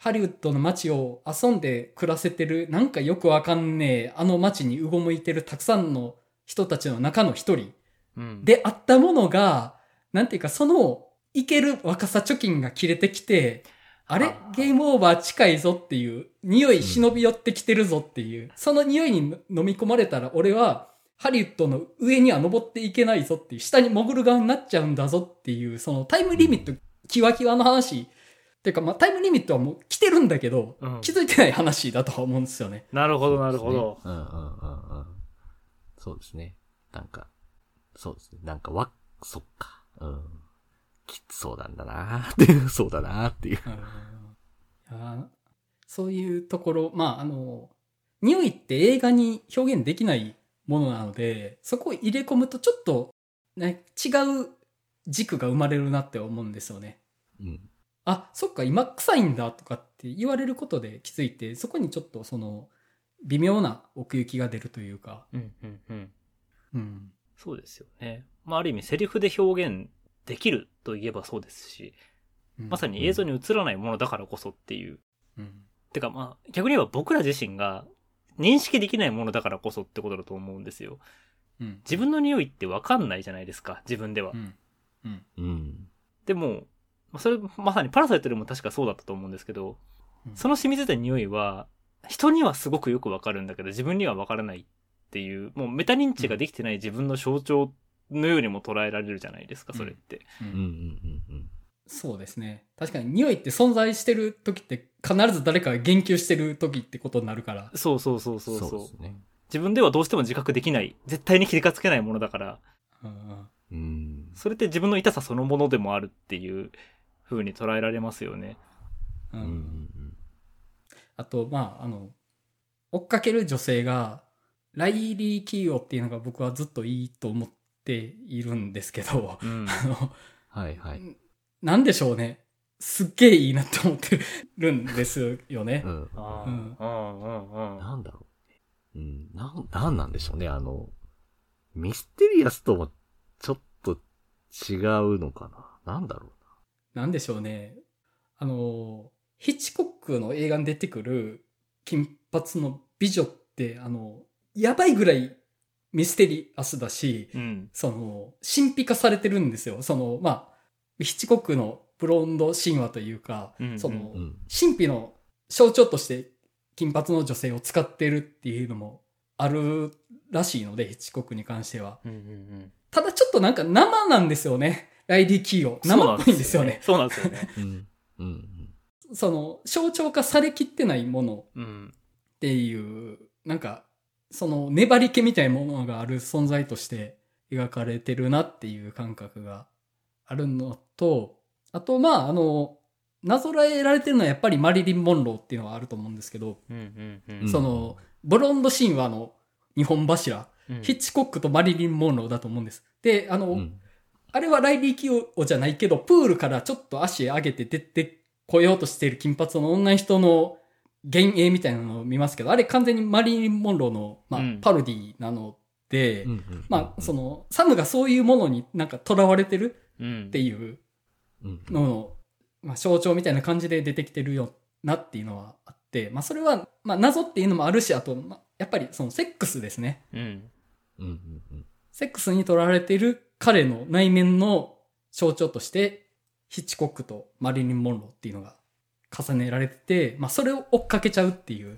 ハリウッドの街を遊んで暮らせてる、なんかよくわかんねえ、あの街にうごむいてるたくさんの人たちの中の一人であったものが、なんていうかそのいける若さ貯金が切れてきて、あれゲームオーバー近いぞっていう、匂い忍び寄ってきてるぞっていう、その匂いに飲み込まれたら俺はハリウッドの上には登っていけないぞっていう、下に潜る側になっちゃうんだぞっていう、そのタイムリミットキワキワの話、っていうかまあタイムリミットはもう来てるんだけど、うん、気づいてない話だとは思うんですよね。 なるほどなるほど。 うんうんうんうん。そうですね。なんか、そうですね。なんかわ、そっか。うん。きつそうなんだなーっていう、そうだなーっていう。 うん、いやそういうところ、まああの、匂いって映画に表現できないものなので、そこを入れ込むとちょっと、ね、違う軸が生まれるなって思うんですよね。 うん。 あ、そっか、今臭いんだとかって言われることで気づいて、そこにちょっとその、微妙な奥行きが出るというか。 うんうんうん。 うん。 そうですよね。まあある意味セリフで表現できるといえばそうですし、うん、まさに映像に映らないものだからこそっていう。うん。てかまあ逆に言えば僕ら自身が認識できないものだからこそってことだと思うんですよ。うん。自分の匂いってわかんないじゃないですか、自分では。うん。 うん。うん、 でも、それまさにパラサイトでも確かそうだったと思うんですけど、うん、その染みついた匂いは人にはすごくよくわかるんだけど自分にはわからないっていう、もうメタ認知ができてない自分の象徴のようにも捉えられるじゃないですか、それって。うんうんうんうん、そうですね。確かに匂いって存在してる時って必ず誰かが言及してる時ってことになるから。 そうそうそうそうそう。そうですね。自分ではどうしても自覚できない、絶対に気がつけないものだから、うん、それって自分の痛さそのものでもあるっていう風に捉えられますよね。うんうんうん、 あと、まあ、あの、追っかける女性が、ライリー・キーオっていうのが僕はずっといいと思っているんですけど、うん、あの、 はいはい。 なんでしょうね。すっげえいいなって思ってるんですよね。うん。うん。 うん。なんだろう。うん。なん、なんなんでしょうね。あの、ミステリアスともちょっと違うのかな。なんだろうな。なんでしょうね。あの、ヒッチコックの映画に出てくる金髪の美女って、あの、やばいぐらいミステリアスだし、うん、その、神秘化されてるんですよ。その、まあ、ヒッチコックのブロンド神話というか、うんうん、その、神秘の象徴として金髪の女性を使ってるっていうのもあるらしいので、ヒッチコックに関しては。うんうんうん、ただちょっとなんか生なんですよね。ライリー・キーオ。生っぽいんですよね。 そうなんですよね。 うんうん、 その、象徴化されきってないものっていう、うん、なんか、その粘り気みたいなものがある存在として描かれてるなっていう感覚があるのと、あとまああのなぞらえられてるのはやっぱりマリリン・モンローっていうのはあると思うんですけど、うんうんうん、そのブロンド神話の日本柱、うん、ヒッチコックとマリリン・モンローだと思うんです。で、あの、うん、あれはライリー・キオじゃないけど、プールからちょっと足上げて出てこようとしている金髪の女の人の幻影みたいなのを見ますけど、あれ完全にマリリン・モンローの、まあ、うん、パロディなので、うんうんうんうん、まあ、その、サムがそういうものになんか囚われてるっていうのの、まあ、象徴みたいな感じで出てきてるよなっていうのはあって、まあ、それは、まあ、謎っていうのもあるし、あと、まあ、やっぱりそのセックスですね。うんうんうんうん、セックスにとらわれている彼の内面の象徴として、ヒッチコックとマリリン・モンローっていうのが重ねられてて、まあ、それを追っかけちゃうっていう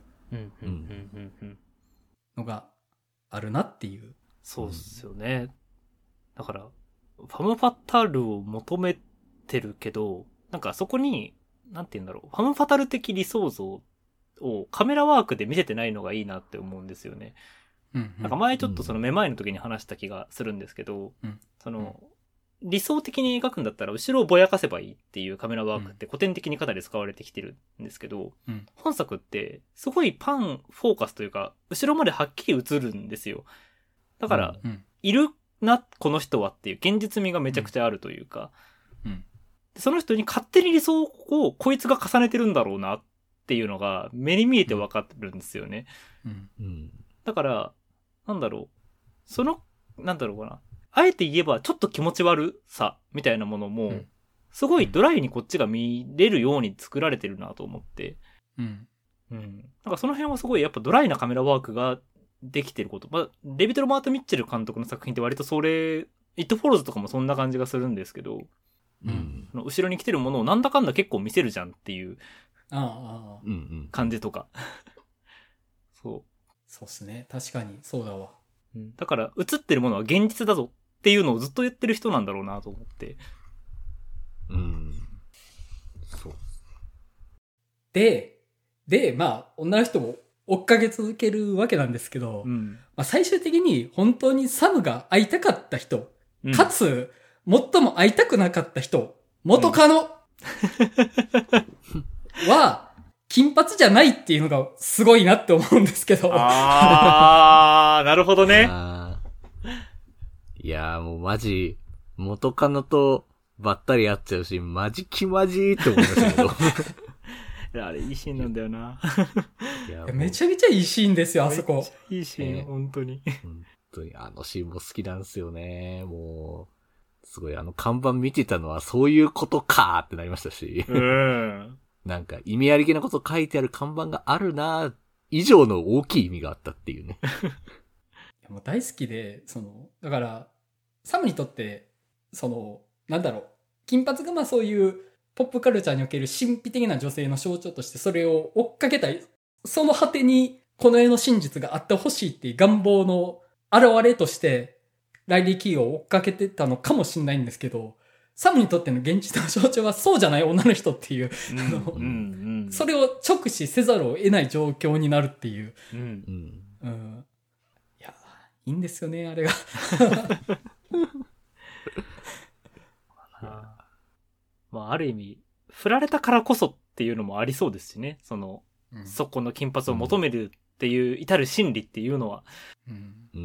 のがあるなっていう。 そうっすよね。だから、ファム・ファタルを求めてるけど、なんかそこに、なんて言うんだろう、ファム・ファタル的理想像をカメラワークで見せてないのがいいなって思うんですよね。うんうん、なんか前ちょっとそのめまいの時に話した気がするんですけど、うん、その、理想的に描くんだったら後ろをぼやかせばいいっていうカメラワークって古典的にかなり使われてきてるんですけど、うん、本作ってすごいパンフォーカスというか後ろまではっきり映るんですよ。だから、うん、いるなこの人はっていう現実味がめちゃくちゃあるというか、うん、その人に勝手に理想をこいつが重ねてるんだろうなっていうのが目に見えてわかるんですよね。うんうん、だからなんだろうそのなんだろうかなあえて言えばちょっと気持ち悪さみたいなものも、うん、 すごいドライにこっちが見れるように作られてるなと思って。 うん。 うん。なんかその辺はすごいやっぱドライなカメラワークができてること。まあ、デビッド・ロバート・ミッチェル監督の作品って割とそれ、イット・フォローズとかもそんな感じがするんですけど、 うん。 後ろに来てるものをなんだかんだ結構見せるじゃんっていうああ、ああ。 うんうん。 感じとか。そう。 そうっすね。確かに、そうだわ。 うん、だから映ってるものは現実だぞっていうのをずっと言ってる人なんだろうなと思って。 うん。そう。 で、で、まあ、女の人も追っかけ続けるわけなんですけど、 うん。 まあ、最終的に本当にサムが会いたかった人、 うん、 かつ、最も会いたくなかった人、元カノは、金髪じゃないっていうのがすごいなって思うんですけど。 あー、なるほどね。 いやーもうマジ、元カノとばったり会っちゃうし、マジキマジーって思いましたけど。 いや、あれいいシーンなんだよな。 いやめちゃめちゃいいシーンですよ、あそこ。 めっちゃいいシーン、えー、本当に。 本当に、あのシーンも好きなんですよね。もう、すごいあの看板見てたのはそういうことかーってなりましたし。 うん。 なんか意味ありげなこと書いてある看板があるな以上の大きい意味があったっていうね。 いやもう大好きで、その、だから、サムにとって、その、なんだろう、金髪がまあそういうポップカルチャーにおける神秘的な女性の象徴としてそれを追っかけたい、その果てにこの世の真実があってほしいっていう願望の表れとして、ライリー・キーを追っかけてたのかもしれないんですけど、サムにとっての現実の象徴はそうじゃない女の人っていう、 うんうんうん、 それを直視せざるを得ない状況になるっていう。 うんうん、いや、いいんですよね、あれが。 あ, まあ、ある意味、振られたからこそっていうのもありそうですしね。その、うん、そこの金髪を求めるっていう至る心理っていうのは。 うんうん、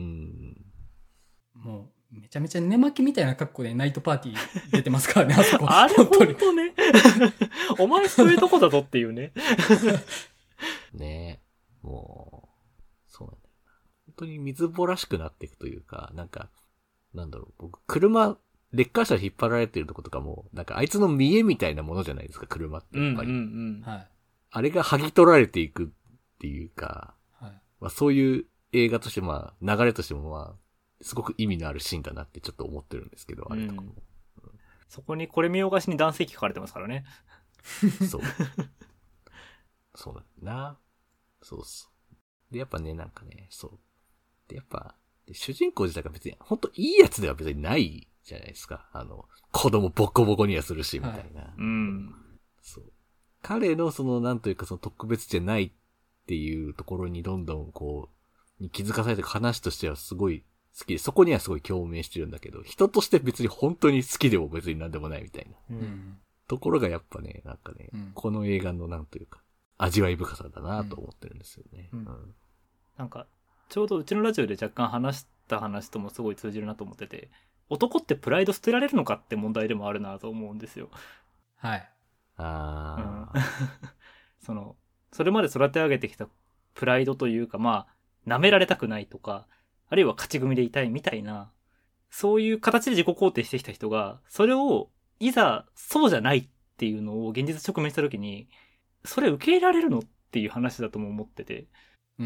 もう、めちゃめちゃ寝巻きみたいな格好でナイトパーティー出てますからね、あそこ。 あれ本当ね。お前そういうとこだぞっていうね。 ねえ。もう、そうなんだよな。本当に水ぼらしくなっていくというか、なんか、なんだろう、僕、車、レッカー車引っ張られてるとことかも、なんかあいつの見栄みたいなものじゃないですか、車ってやっぱり。 うんうんうん、はい。 あれが剥ぎ取られていくっていうか、 はい、 まあそういう映画としてまあ、流れとしてもまあ、すごく意味のあるシーンだなってちょっと思ってるんですけど、あれとかも。 うん、そこにこれ見よがしに男性器書かれてますからね。 そう。そうだな。そうそう。で、やっぱね、なんかね、そう。で、やっぱ、主人公自体が別に、ほんといいやつでは別にないじゃないですか。あの、子供ボコボコにはするし、みたいな。はい、 うん。 そう。彼のその、なんというかその特別じゃないっていうところにどんどんこう、に気づかされていく話としてはすごい好きで、そこにはすごい共鳴してるんだけど、人として別に本当に好きでも別になんでもないみたいな。 うん。 ところがやっぱね、なんかね、うん、この映画のなんというか、味わい深さだなと思ってるんですよね。 うんうん、なんか、ちょうどうちのラジオで若干話した話ともすごい通じるなと思ってて、男ってプライド捨てられるのかって問題でもあるなと思うんですよ。 はい。 ああ、 うん、その、それまで育て上げてきたプライドというか、まあ、舐められたくないとか、あるいは勝ち組でいたいみたいな、そういう形で自己肯定してきた人が、それを、いざ、そうじゃないっていうのを現実直面したときに、それ受け入れられるのっていう話だとも思ってて。 うん。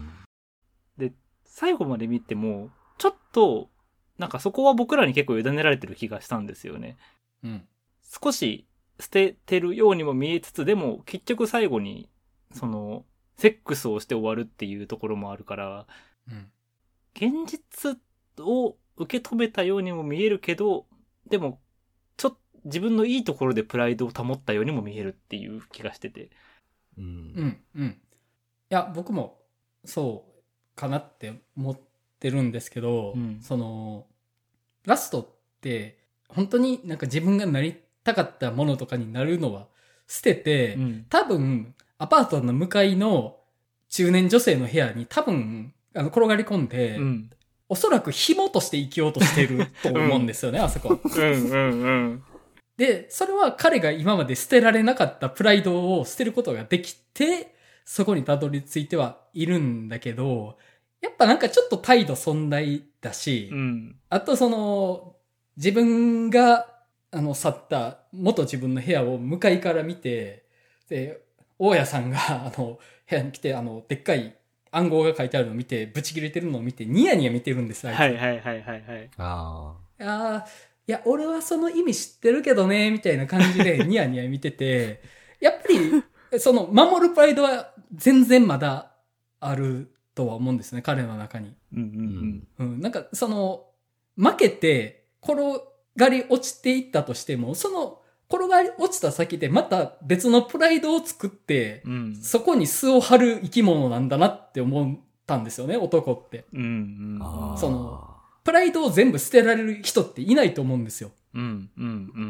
で、最後まで見ても、ちょっと、なんかそこは僕らに結構委ねられてる気がしたんですよね。 うん。 少し捨ててるようにも見えつつ、でも結局最後に、その、セックスをして終わるっていうところもあるから、 うん、 現実を受け止めたようにも見えるけど、でも、ちょっと自分のいいところでプライドを保ったようにも見えるっていう気がしてて。 うん。 うん、うん。いや、僕もそうかなって思ってるんですけど、 うん、 その、ラストって本当になんか自分がなりたかったものとかになるのは捨てて、 うん、 多分アパートの向かいの中年女性の部屋に多分あの転がり込んで、 うん、 おそらく紐として生きようとしてると思うんですよね、うん、あそこ。 うんうんうん。 で、それは彼が今まで捨てられなかったプライドを捨てることができて、そこにたどり着いてはいるんだけど、やっぱなんかちょっと態度尊大だし、 うん、 あとその、自分が、 あの、去った元自分の部屋を向かいから見て、で、大家さんが、あの、部屋に来て、あの、でっかい暗号が書いてあるのを見て、ブチ切れてるのを見て、ニヤニヤ見てるんですよ。 はいはいはいはいはい。 ああ。ああ、いや、俺はその意味知ってるけどね、みたいな感じでニヤニヤ見てて、やっぱり、その、守るプライドは全然まだあるとは思うんですね、彼の中に。 うんうんうん。 うん、なんか、その、負けて、転がり落ちていったとしても、その、転がり落ちた先でまた別のプライドを作って、 うん、 そこに巣を張る生き物なんだなって思ったんですよね、男って。 うんうんうん、 その、プライドを全部捨てられる人っていないと思うんですよ。 うんうんうん、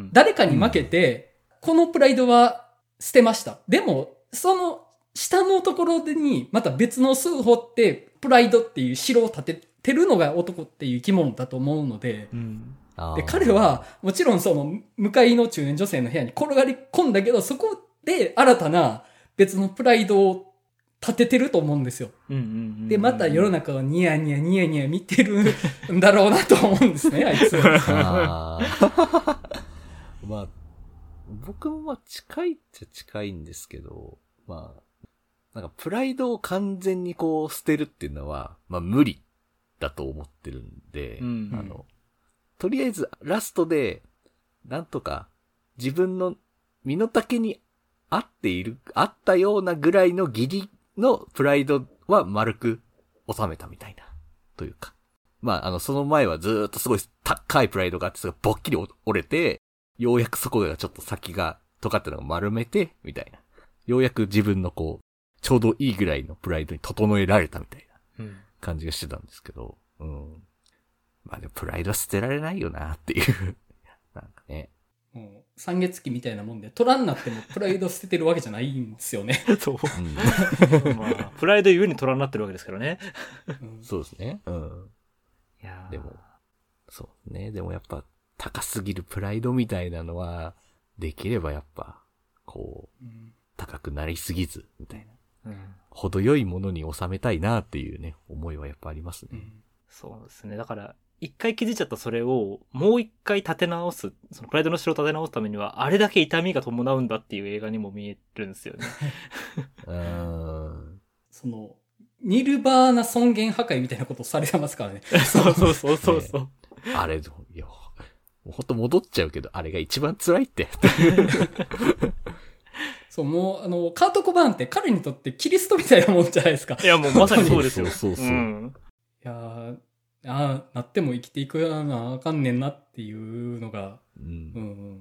誰かに負けて、このプライドは捨てました。でも、その下のところにまた別の巣を掘って、プライドっていう城を建ててるのが男っていう生き物だと思うので、 うんで、彼は、もちろんその、向かいの中年女性の部屋に転がり込んだけど、そこで新たな別のプライドを立ててると思うんですよ。 うんうんうんうん、 で、また世の中をニヤニヤニヤニヤ見てるんだろうなと思うんですね、あいつ。 あまあ、僕もまあ近いっちゃ近いんですけど、まあ、なんかプライドを完全にこう捨てるっていうのは、まあ無理だと思ってるんで、 うん、 あの、とりあえず、ラストで、なんとか、自分の身の丈に合っている、合ったようなぐらいの義理のプライドは丸く収めたみたいな、というか。まあ、あの、その前はずーっとすごい高いプライドがあって、それがぼっきり折れて、ようやくそこがちょっと先が尖ったのが丸めて、みたいな。ようやく自分のこう、ちょうどいいぐらいのプライドに整えられたみたいな感じがしてたんですけど、うん。まあでもプライドは捨てられないよなっていう。なんかね。 もう三月期みたいなもんで、虎になってもプライド捨ててるわけじゃないんですよね。 そう。うん、まあ、プライドゆえに虎になってるわけですからね。 うん、そうですね。うん。 いやでも、そうね。でもやっぱ高すぎるプライドみたいなのは、できればやっぱ、こう、うん、高くなりすぎず、みたいな。うん、程よいものに収めたいなっていうね、思いはやっぱありますね。うん、 そうですね。だから、一回気づいちゃったそれを、もう一回立て直す、そのプライドの城を立て直すためには、あれだけ痛みが伴うんだっていう映画にも見えるんですよね。 うーんその、ニルバーナ尊厳破壊みたいなことをされてますからね。 そうそうそうそうそう、ね。 あれ、いや、ほんと戻っちゃうけど、あれが一番辛いって。 そう、もう、あの、カート・コバーンって彼にとってキリストみたいなもんじゃないですか。 いや、もうまさにそうですよ。 そうそうそう。うん、 いやー、ああ、なっても生きていくなあかんねんなっていうのが、うん、うん、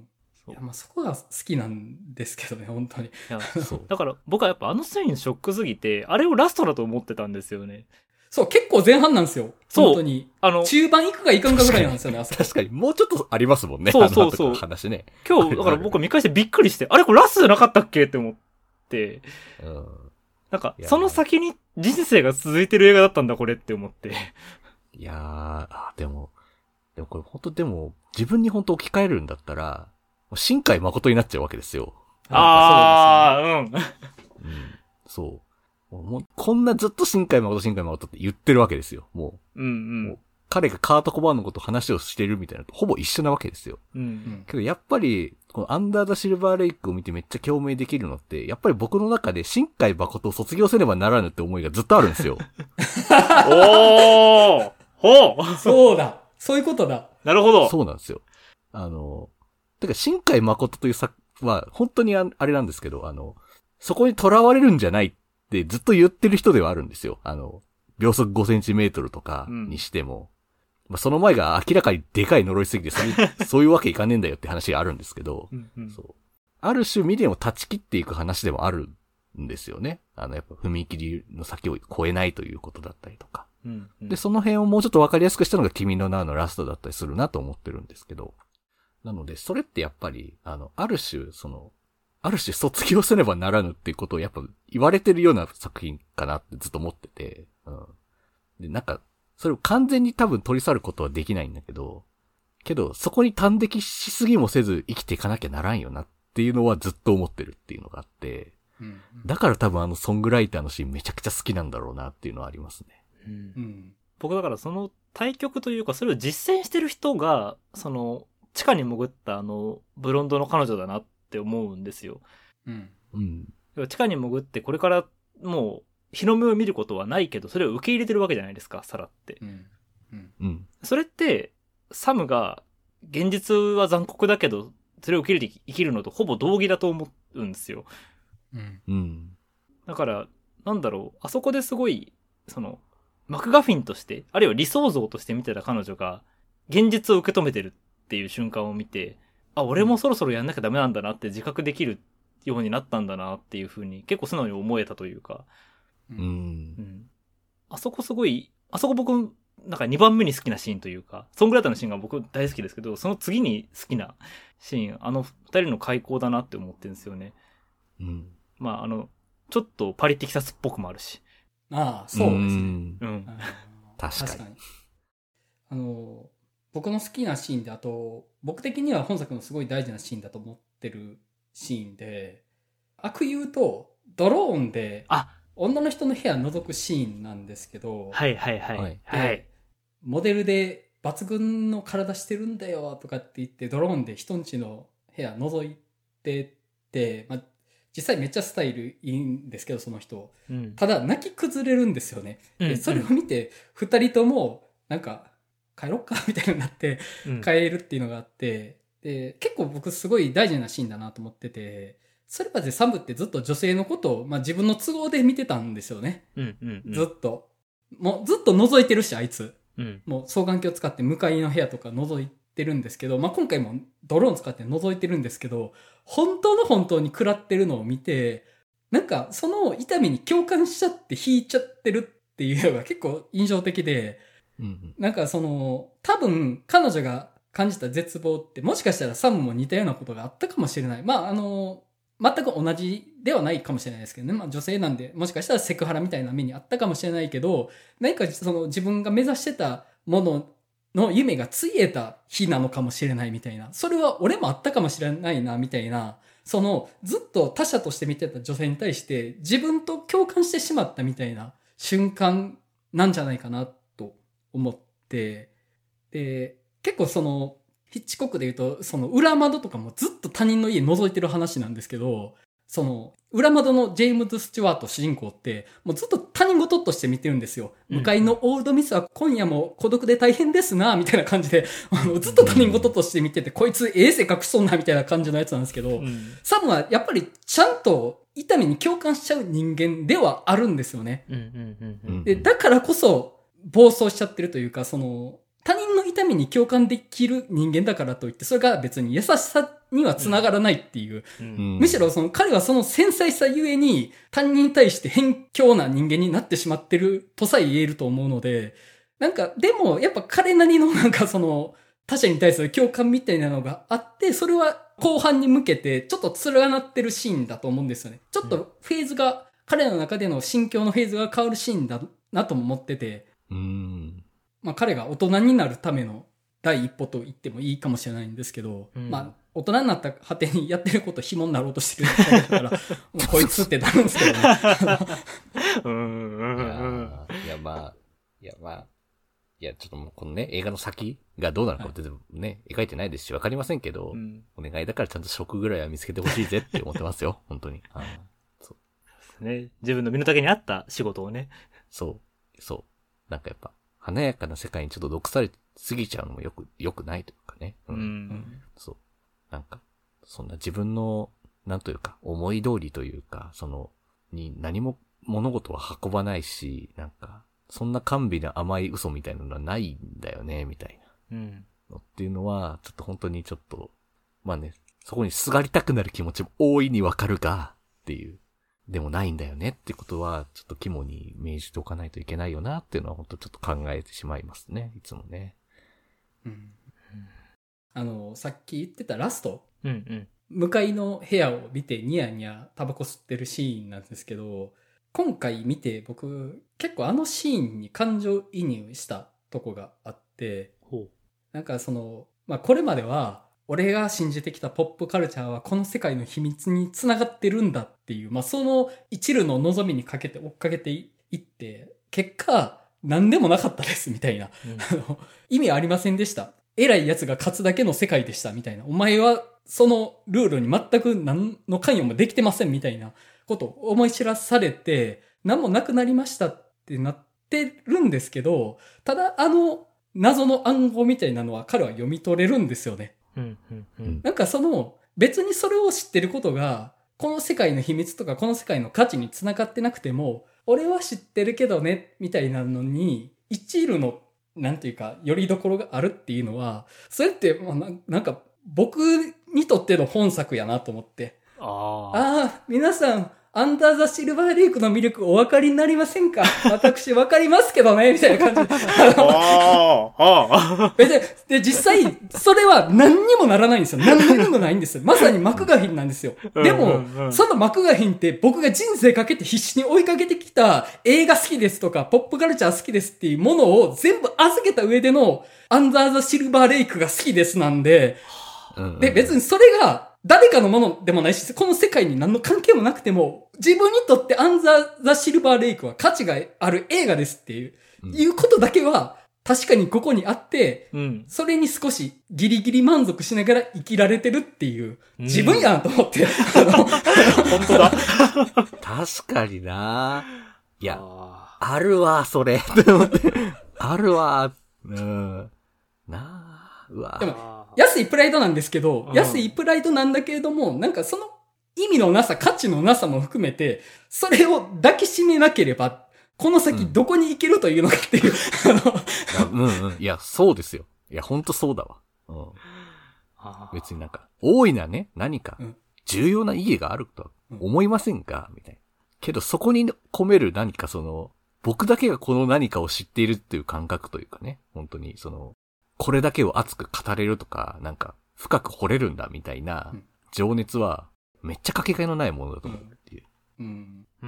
いや、まあそこが好きなんですけどね、本当に。いやそうだから僕はやっぱあのシーンショックすぎて、あれをラストだと思ってたんですよね。 そう、結構前半なんですよ。 そう。 本当に。あの、中盤行くか行かんかぐらいなんですよね、あそこ。 確かに、もうちょっとありますもんね。 そうそうそう。 話ね。 今日、だから僕見返してびっくりして、あれこれラストじゃなかったっけって思って。うん。なんか、その先に人生が続いてる映画だったんだ、これって思って。 いやー、あ、でも、でもこれ本当でも、自分に本当置き換えるんだったら、新海誠になっちゃうわけですよ。 ああ、うん。うん。 そう。もうこんなずっと新海誠、新海誠って言ってるわけですよ。もう。 うんうん。もう彼がカート・コバーンのこと話をしてるみたいなとほぼ一緒なわけですよ。 うんうん。 けどやっぱり、このアンダー・ザ・シルバー・レイクを見てめっちゃ共鳴できるのって、やっぱり僕の中で新海誠を卒業せねばならぬって思いがずっとあるんですよ。 おーほうそうだそういうことだ。 なるほど。 そうなんですよ。あの、てか新海誠という作は本当にあれなんですけど、あの、そこに囚われるんじゃないってずっと言ってる人ではあるんですよ。あの、秒速ごセンチメートルとかにしても。うん、まあ、その前が明らかにでかい呪いすぎてそういう、そういうわけいかねえんだよって話があるんですけど、 うんうん、 そう。ある種未練を断ち切っていく話でもあるんですよね。あの、やっぱ踏切の先を越えないということだったりとか。 うんうん、 で、その辺をもうちょっとわかりやすくしたのが君の名のラストだったりするなと思ってるんですけど。なので、それってやっぱり、あの、ある種、その、ある種卒業せねばならぬっていうことをやっぱ言われてるような作品かなってずっと思ってて。うん。で、なんか、それを完全に多分取り去ることはできないんだけど、けど、そこに端的しすぎもせず生きていかなきゃならんよなっていうのはずっと思ってるっていうのがあって、うんうん、だから多分あのソングライターのシーンめちゃくちゃ好きなんだろうなっていうのはありますね。 うんうん、僕だからその対局というかそれを実践してる人が、その、 地下に潜ったあの、ブロンドの彼女だなって思うんですよ。 うん。 うん。 地下に潜ってこれからもう日の目を見ることはないけど、それを受け入れてるわけじゃないですか、サラって。 うん。 うん。 それって、サムが、現実は残酷だけど、それを受け入れて生きるのとほぼ同義だと思うんですよ。 うん。 うん。 だから、なんだろう、あそこですごい、その、マクガフィンとして、あるいは理想像として見てた彼女が、現実を受け止めてるっていう瞬間を見て、あ、俺もそろそろやんなきゃダメなんだなって自覚できるようになったんだなっていう風に、結構素直に思えたというか。 うん。 うん。あそこすごい、あそこ僕、なんかにばんめに好きなシーンというか、ソングライターのシーンが僕大好きですけど、その次に好きなシーン、あの二人の開口だなって思ってるんですよね。 うん。 まあ、あの、ちょっとパリテキサスっぽくもあるし。 ああ、そうですね。 うん。 うん。 確かに。 確かに。あの、僕の好きなシーンで、あと、僕的には本作のすごい大事なシーンだと思ってるシーンで、悪友とドローンで、 あ、 女の人の部屋覗くシーンなんですけど、 はいはいはい。 はいはい。 モデルで抜群の体してるんだよとかって言ってドローンで人んちの部屋覗いてって、まあ、実際めっちゃスタイルいいんですけどその人、 うん、 ただ泣き崩れるんですよね、 うん、 でそれを見てふたりともなんか帰ろっかみたいになって帰るっていうのがあって、うん、で結構僕すごい大事なシーンだなと思ってて、それまでサムってずっと女性のことを、まあ、自分の都合で見てたんですよね、 うんうんうん、 ずっともうずっと覗いてるしあいつ、 うん、 もう双眼鏡を使って向かいの部屋とか覗いてるんですけど、まあ、今回もドローン使って覗いてるんですけど、本当の本当に食らってるのを見て、なんかその痛みに共感しちゃって引いちゃってるっていうのが結構印象的で、 うん、 なんかその多分彼女が感じた絶望ってもしかしたらサムも似たようなことがあったかもしれない。まああの全く同じではないかもしれないですけどね。まあ女性なんで、もしかしたらセクハラみたいな目にあったかもしれないけど、何かその自分が目指してたものの夢がついえた日なのかもしれないみたいな。それは俺もあったかもしれないな、みたいな。そのずっと他者として見てた女性に対して自分と共感してしまったみたいな瞬間なんじゃないかなと思って、で、結構その、ヒッチコックで言うと、その裏窓とかもずっと他人の家覗いてる話なんですけど、その裏窓のジェームズ・スチュワート主人公ってもうずっと他人事として見てるんですよ、うん、向かいのオールドミスは今夜も孤独で大変ですなみたいな感じであのずっと他人事として見てて、こいつええせ隠しそうなみたいな感じのやつなんですけど、うん、サムはやっぱりちゃんと痛みに共感しちゃう人間ではあるんですよね、うんうんうんうん、でだからこそ暴走しちゃってるというか、その他人の痛みに共感できる人間だからといってそれが別に優しさにはつながらないっていう、うんうん、むしろその彼はその繊細さゆえに他人に対して偏境な人間になってしまってるとさえ言えると思うので、なんかでもやっぱ彼なりのなんかその他者に対する共感みたいなのがあって、それは後半に向けてちょっと連なってるシーンだと思うんですよね。ちょっとフェーズが、うん、彼の中での心境のフェーズが変わるシーンだなとも思ってて、 うんまあ、彼が大人になるための第一歩と言ってもいいかもしれないんですけど、うん、まあ大人になった果てにやってること紐になろうとしてるからもうこいつってなるんですけどね。 うんいやまあいやまあいやちょっともうこのね映画の先がどうなるかってね、はい、描いてないですしわかりませんけど、うん、お願いだからちゃんと職ぐらいは見つけてほしいぜって思ってますよ本当に。 そうね、自分の身の丈に合った仕事をね。 そうそうなんかやっぱ華やかな世界にちょっと毒されすぎちゃうのもよく、よくないというかね。うん。うん、そう。なんか、そんな自分の、なんというか、思い通りというか、その、に何も物事は運ばないし、なんか、そんな甘美な甘い嘘みたいなのはないんだよね、みたいな。うん。のっていうのは、ちょっと本当にちょっと、まあね、そこにすがりたくなる気持ちも大いにわかるが、っていう。でもないんだよねってことは、ちょっと肝に銘じておかないといけないよなっていうのは本当ちょっと考えてしまいますね。いつもね。 うん。あの、さっき言ってたラスト。 うんうん。 向かいの部屋を見てニヤニヤタバコ吸ってるシーンなんですけど、今回見て僕結構あのシーンに感情移入したとこがあって、 ほう。 なんかその、まあこれまでは、俺が信じてきたポップカルチャーはこの世界の秘密につながってるんだっていう、まあ、その一縷の望みにかけて追っかけていって、結果、何でもなかったですみたいな、うん、あの意味ありませんでしたっ偉い奴が勝つだけの世界でしたみたいな。お前はそのルールに全く何の関与もできてませんみたいなことを思い知らされて、何もなくなりましたってなってるんですけど、ただあの謎の暗号みたいなのは彼は読み取れるんですよね。 うんうんうん。 なんかその別にそれを知ってることがこの世界の秘密とかこの世界の価値につながってなくても、俺は知ってるけどねみたいなのに一縷のなんていうかよりどころがあるっていうのは、それってまあななんか僕にとっての本作やなと思って、 ああ。 ああ皆さんアンダーザシルバーレイクの魅力お分かりになりませんか？私分かりますけどねみたいな感じで。 ああ、ああ。 で、で、実際、それは何にもならないんですよ。何にもないんですよ。まさにマクガヒンなんですよ。でも、 うんうんうん、 そのマクガヒンって僕が人生かけて必死に追いかけてきた映画好きですとか、ポップカルチャー好きですっていうものを全部預けた上でのアンダーザシルバーレイクが好きですなんで、で、別にそれが誰かのものでもないし、この世界に何の関係もなくても、自分にとってアンダーザシルバーレイクは価値がある映画ですっていう、うん、いうことだけは、確かにここにあって、うん、それに少しギリギリ満足しながら生きられてるっていう、うん、自分やんと思って。本当だ。 確かにな。いや、あるわ、それ。あるわ。うん。なあ、うわ。 でも、安いプライドなんですけど、うん、安いプライドなんだけれども、なんかその意味のなさ、価値のなさも含めて、それを抱きしめなければ、この先どこに行けるというのかっていう。 うん、うんうん。いや、そうですよ。いや、ほんとそうだわ。うん。別になんか、大いなね、何か、重要な意義があるとは思いませんか、うん、みたいな。けど、そこに込める何かその、僕だけがこの何かを知っているっていう感覚というかね、本当にその、これだけを熱く語れるとか、なんか、深く掘れるんだみたいな、情熱は、めっちゃかけがえのないものだと思うっていう。うんうんうん、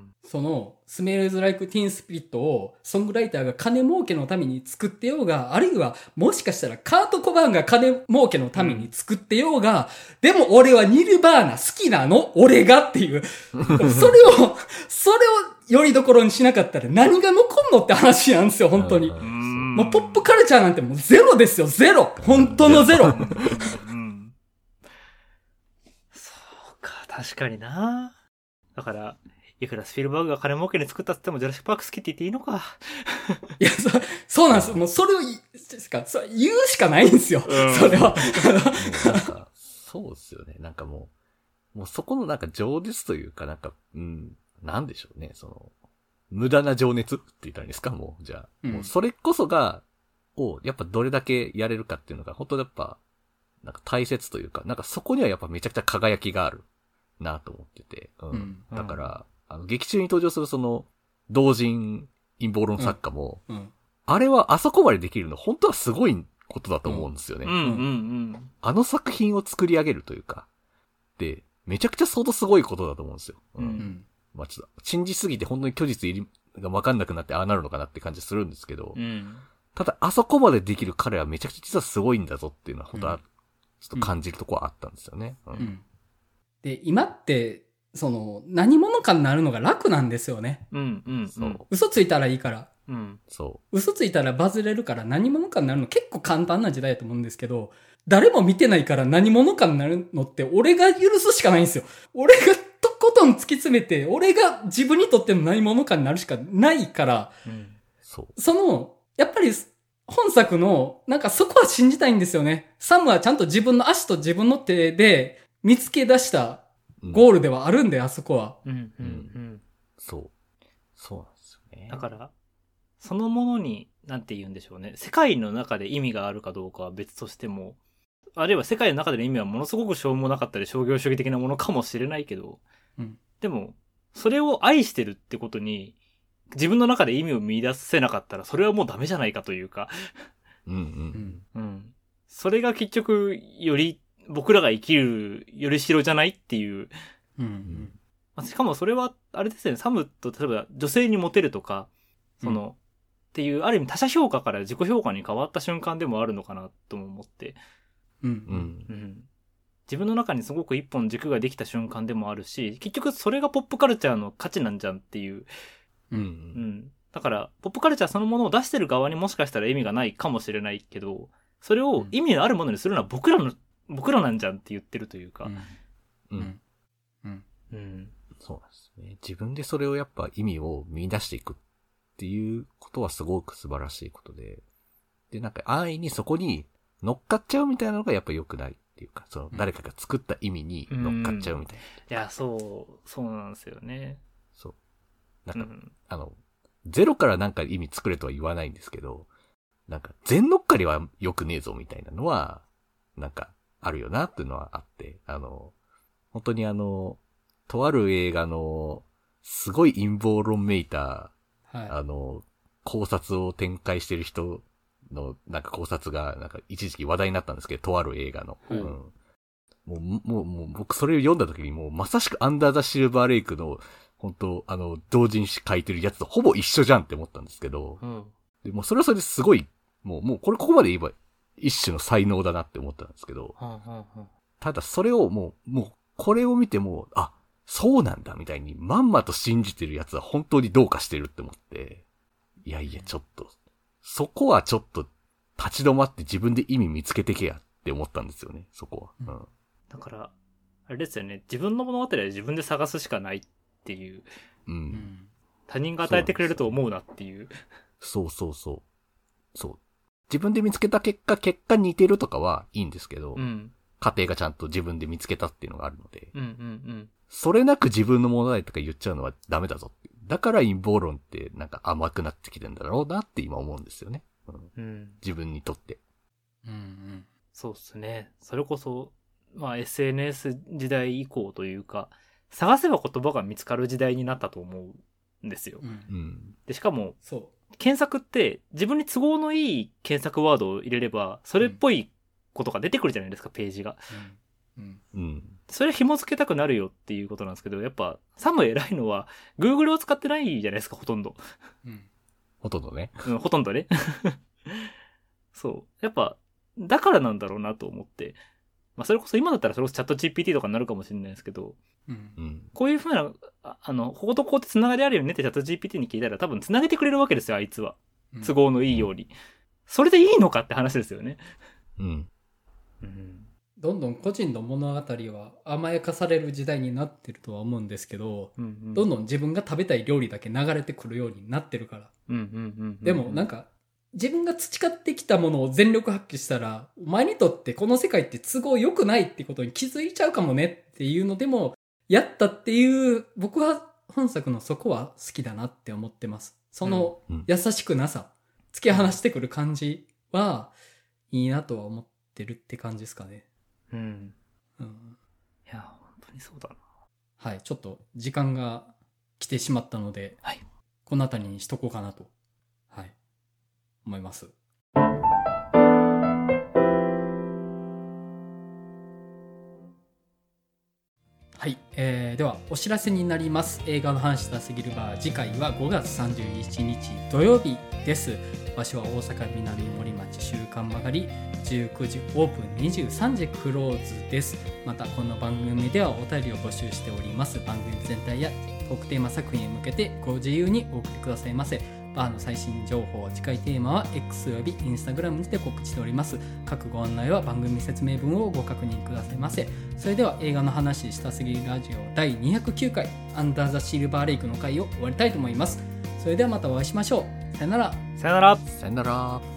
その、スメルズ・ライク・ティーン・スピリットを、ソングライターが金儲けのために作ってようが、あるいは、もしかしたらカート・コバーンが金儲けのために作ってようが、うん、でも俺はニルバーナ好きなの俺がっていう。それを、それをよりどころにしなかったら何が残んのって話なんですよ、本当に。もうポップカルチャーなんてもうゼロですよ、ゼロ本当のゼロ、うん、 そうか、確かにな。だから、いくらスピルバーグが金儲けに作ったって言ってもジュラシックパーク好きって言っていいのか。 いや、そ、そうなんですよ。もうそれを言う、それ言うしかないんですよ、うん、それは。 なんかそうですよね。なんかもう、もうそこのなんか情熱というか、なんか、うん、なんでしょうね、その、無駄な情熱って言ったらいいんですか、もう、じゃあ。うん、もうそれこそが、を、やっぱどれだけやれるかっていうのが、本当やっぱ、なんか大切というか、なんかそこにはやっぱめちゃくちゃ輝きがあるなと思ってて。うん。うん、だから、あの、劇中に登場するその、同人陰謀論作家も、うんうん、あれはあそこまでできるの、本当はすごいことだと思うんですよね。 うんうんうん、 あの作品を作り上げるというか、で、めちゃくちゃ相当すごいことだと思うんですよ。うん。うんまあ、ちょっと、信じすぎて本当に虚実入りが分かんなくなってああなるのかなって感じするんですけど、うん、ただあそこまでできる彼はめちゃくちゃ実はすごいんだぞっていうのは本当は、ちょっと感じるところはあったんですよね。うんうん、 で、今って、その、何者かになるのが楽なんですよね。 うんうん、 そう。嘘ついたらいいから。 うん、 そう。 嘘ついたらバズれるから何者かになるの結構簡単な時代だと思うんですけど、誰も見てないから何者かになるのって俺が許すしかないんですよ。俺がとことん突き詰めて、俺が自分にとっての何者かになるしかないから、 うん、そう。 その、やっぱり本作の、なんかそこは信じたいんですよね。サムはちゃんと自分の足と自分の手で見つけ出したゴールではあるんで、うん、あそこは。 うんうんうん。 そう。そうなんですよね。 だから、そのものに、なんて言うんでしょうね。世界の中で意味があるかどうかは別としても、あるいは世界の中での意味はものすごくしょうもなかったり商業主義的なものかもしれないけど、うん、でも、それを愛してるってことに、自分の中で意味を見出せなかったら、それはもうダメじゃないかというか。 うんうん。 うん。それが結局、より、僕らが生きる、より代じゃないっていう。 うんうんまあ、しかもそれは、あれですよね、サムと例えば女性にモテるとか、その、うん、っていう、ある意味他者評価から自己評価に変わった瞬間でもあるのかなとも思って。 うんうんうん、自分の中にすごく一本軸ができた瞬間でもあるし、結局それがポップカルチャーの価値なんじゃんっていう、 うんうんうん、だからポップカルチャーそのものを出してる側にもしかしたら意味がないかもしれないけど、 それを意味のあるものにするのは僕らの、僕らなんじゃんって言ってるというか。 うん。うん。 うん。うん。 そうなんですね。自分でそれをやっぱ意味を見出していくっていうことはすごく素晴らしいことで。で、なんか安易にそこに乗っかっちゃうみたいなのがやっぱ良くないっていうか、その誰かが作った意味に乗っかっちゃうみたいな。 うん、いや、そう、そうなんですよね。 そう。なんか、うん、あの、ゼロからなんか意味作れとは言わないんですけど、なんか全乗っかりは良くねえぞみたいなのは、なんかあるよなっていうのはあって、あの、本当にあの、とある映画の、すごい陰謀論めいた、はい、あの、考察を展開してる人の、なんか考察が、なんか一時期話題になったんですけど、とある映画の。うん、もう、もう、もう、僕それを読んだ時にもう、まさしくアンダーザシルバーレイクの、本当あの、同人誌書いてるやつとほぼ一緒じゃんって思ったんですけど、うん、でもうそれはそれですごい、もう、もうこれここまで言えば一種の才能だなって思ったんですけど、うんうんうん、ただそれをもう、もう、これを見ても、あ、そうなんだみたいにまんまと信じてるやつは本当にどうかしてるって思って、いやいやちょっと、そこはちょっと立ち止まって自分で意味見つけてけやって思ったんですよね、そこは。うん、 だから、あれですよね、自分の物語は自分で探すしかないっていう。うん。他人が与えてくれると思うなっていう。 そうそうそう。そう。自分で見つけた結果、結果似てるとかはいいんですけど、うん、家庭がちゃんと自分で見つけたっていうのがあるので、うんうんうん、それなく自分の物語とか言っちゃうのはダメだぞって。だから陰謀論ってなんか甘くなってきてんだろうなって今思うんですよね。うんうん、自分にとって。 うんうん、そうですね。それこそ、まあ エスエヌエス 時代以降というか、探せば言葉が見つかる時代になったと思うんですよ。うん、でしかも、そう。検索って自分に都合のいい検索ワードを入れれば、それっぽいことが出てくるじゃないですか、ページが。うんうん、それ紐付けたくなるよっていうことなんですけど、やっぱサム偉いのは Google を使ってないじゃないですか、ほとんど。 うん、ほとんどね。 うん、ほとんどね。そう。やっぱ、だからなんだろうなと思って。まあそれこそ今だったらそれこそチャット ジーピーティー とかになるかもしれないですけど、うん、こういう風な、あ, あの、こことここって繋がりあるよねってチャット ジーピーティー に聞いたら多分繋げてくれるわけですよ、あいつは。都合のいいように。うん、それでいいのかって話ですよね。うん。 うん、どんどん個人の物語は甘やかされる時代になってるとは思うんですけど、うんうん、どんどん自分が食べたい料理だけ流れてくるようになってるから。うんうんうんうん、でもなんか、自分が培ってきたものを全力発揮したら、お前にとってこの世界って都合良くないってことに気づいちゃうかもねっていうのでも、やったっていう、僕は本作のそこは好きだなって思ってます。その優しくなさ、突き放してくる感じはいいなとは思ってるって感じですかね。うん。 うん、いや、本当にそうだな。 はい、ちょっと時間が来てしまったので、はい、このあたりにしとこうかなと。はい。思います。はい、えー、ではお知らせになります。映画の話したすぎるバー、次回はごがつさんじゅういちにち土曜日です。場所は大阪南森町週刊曲がり、じゅうくじオープン、にじゅうさんじクローズです。またこの番組ではお便りを募集しております。番組全体やトークテーマ作品へ向けてご自由にお送りくださいませ。バーの最新情報、次回テーマは X および Instagram にて告知しております。各ご案内は番組説明文をご確認くださいませ。それでは映画の話したすぎるラジオだいにひゃくきゅうかいアンダーザシルバーレイクの回を終わりたいと思います。それではまたお会いしましょう。さよなら。 さよなら。 さよなら。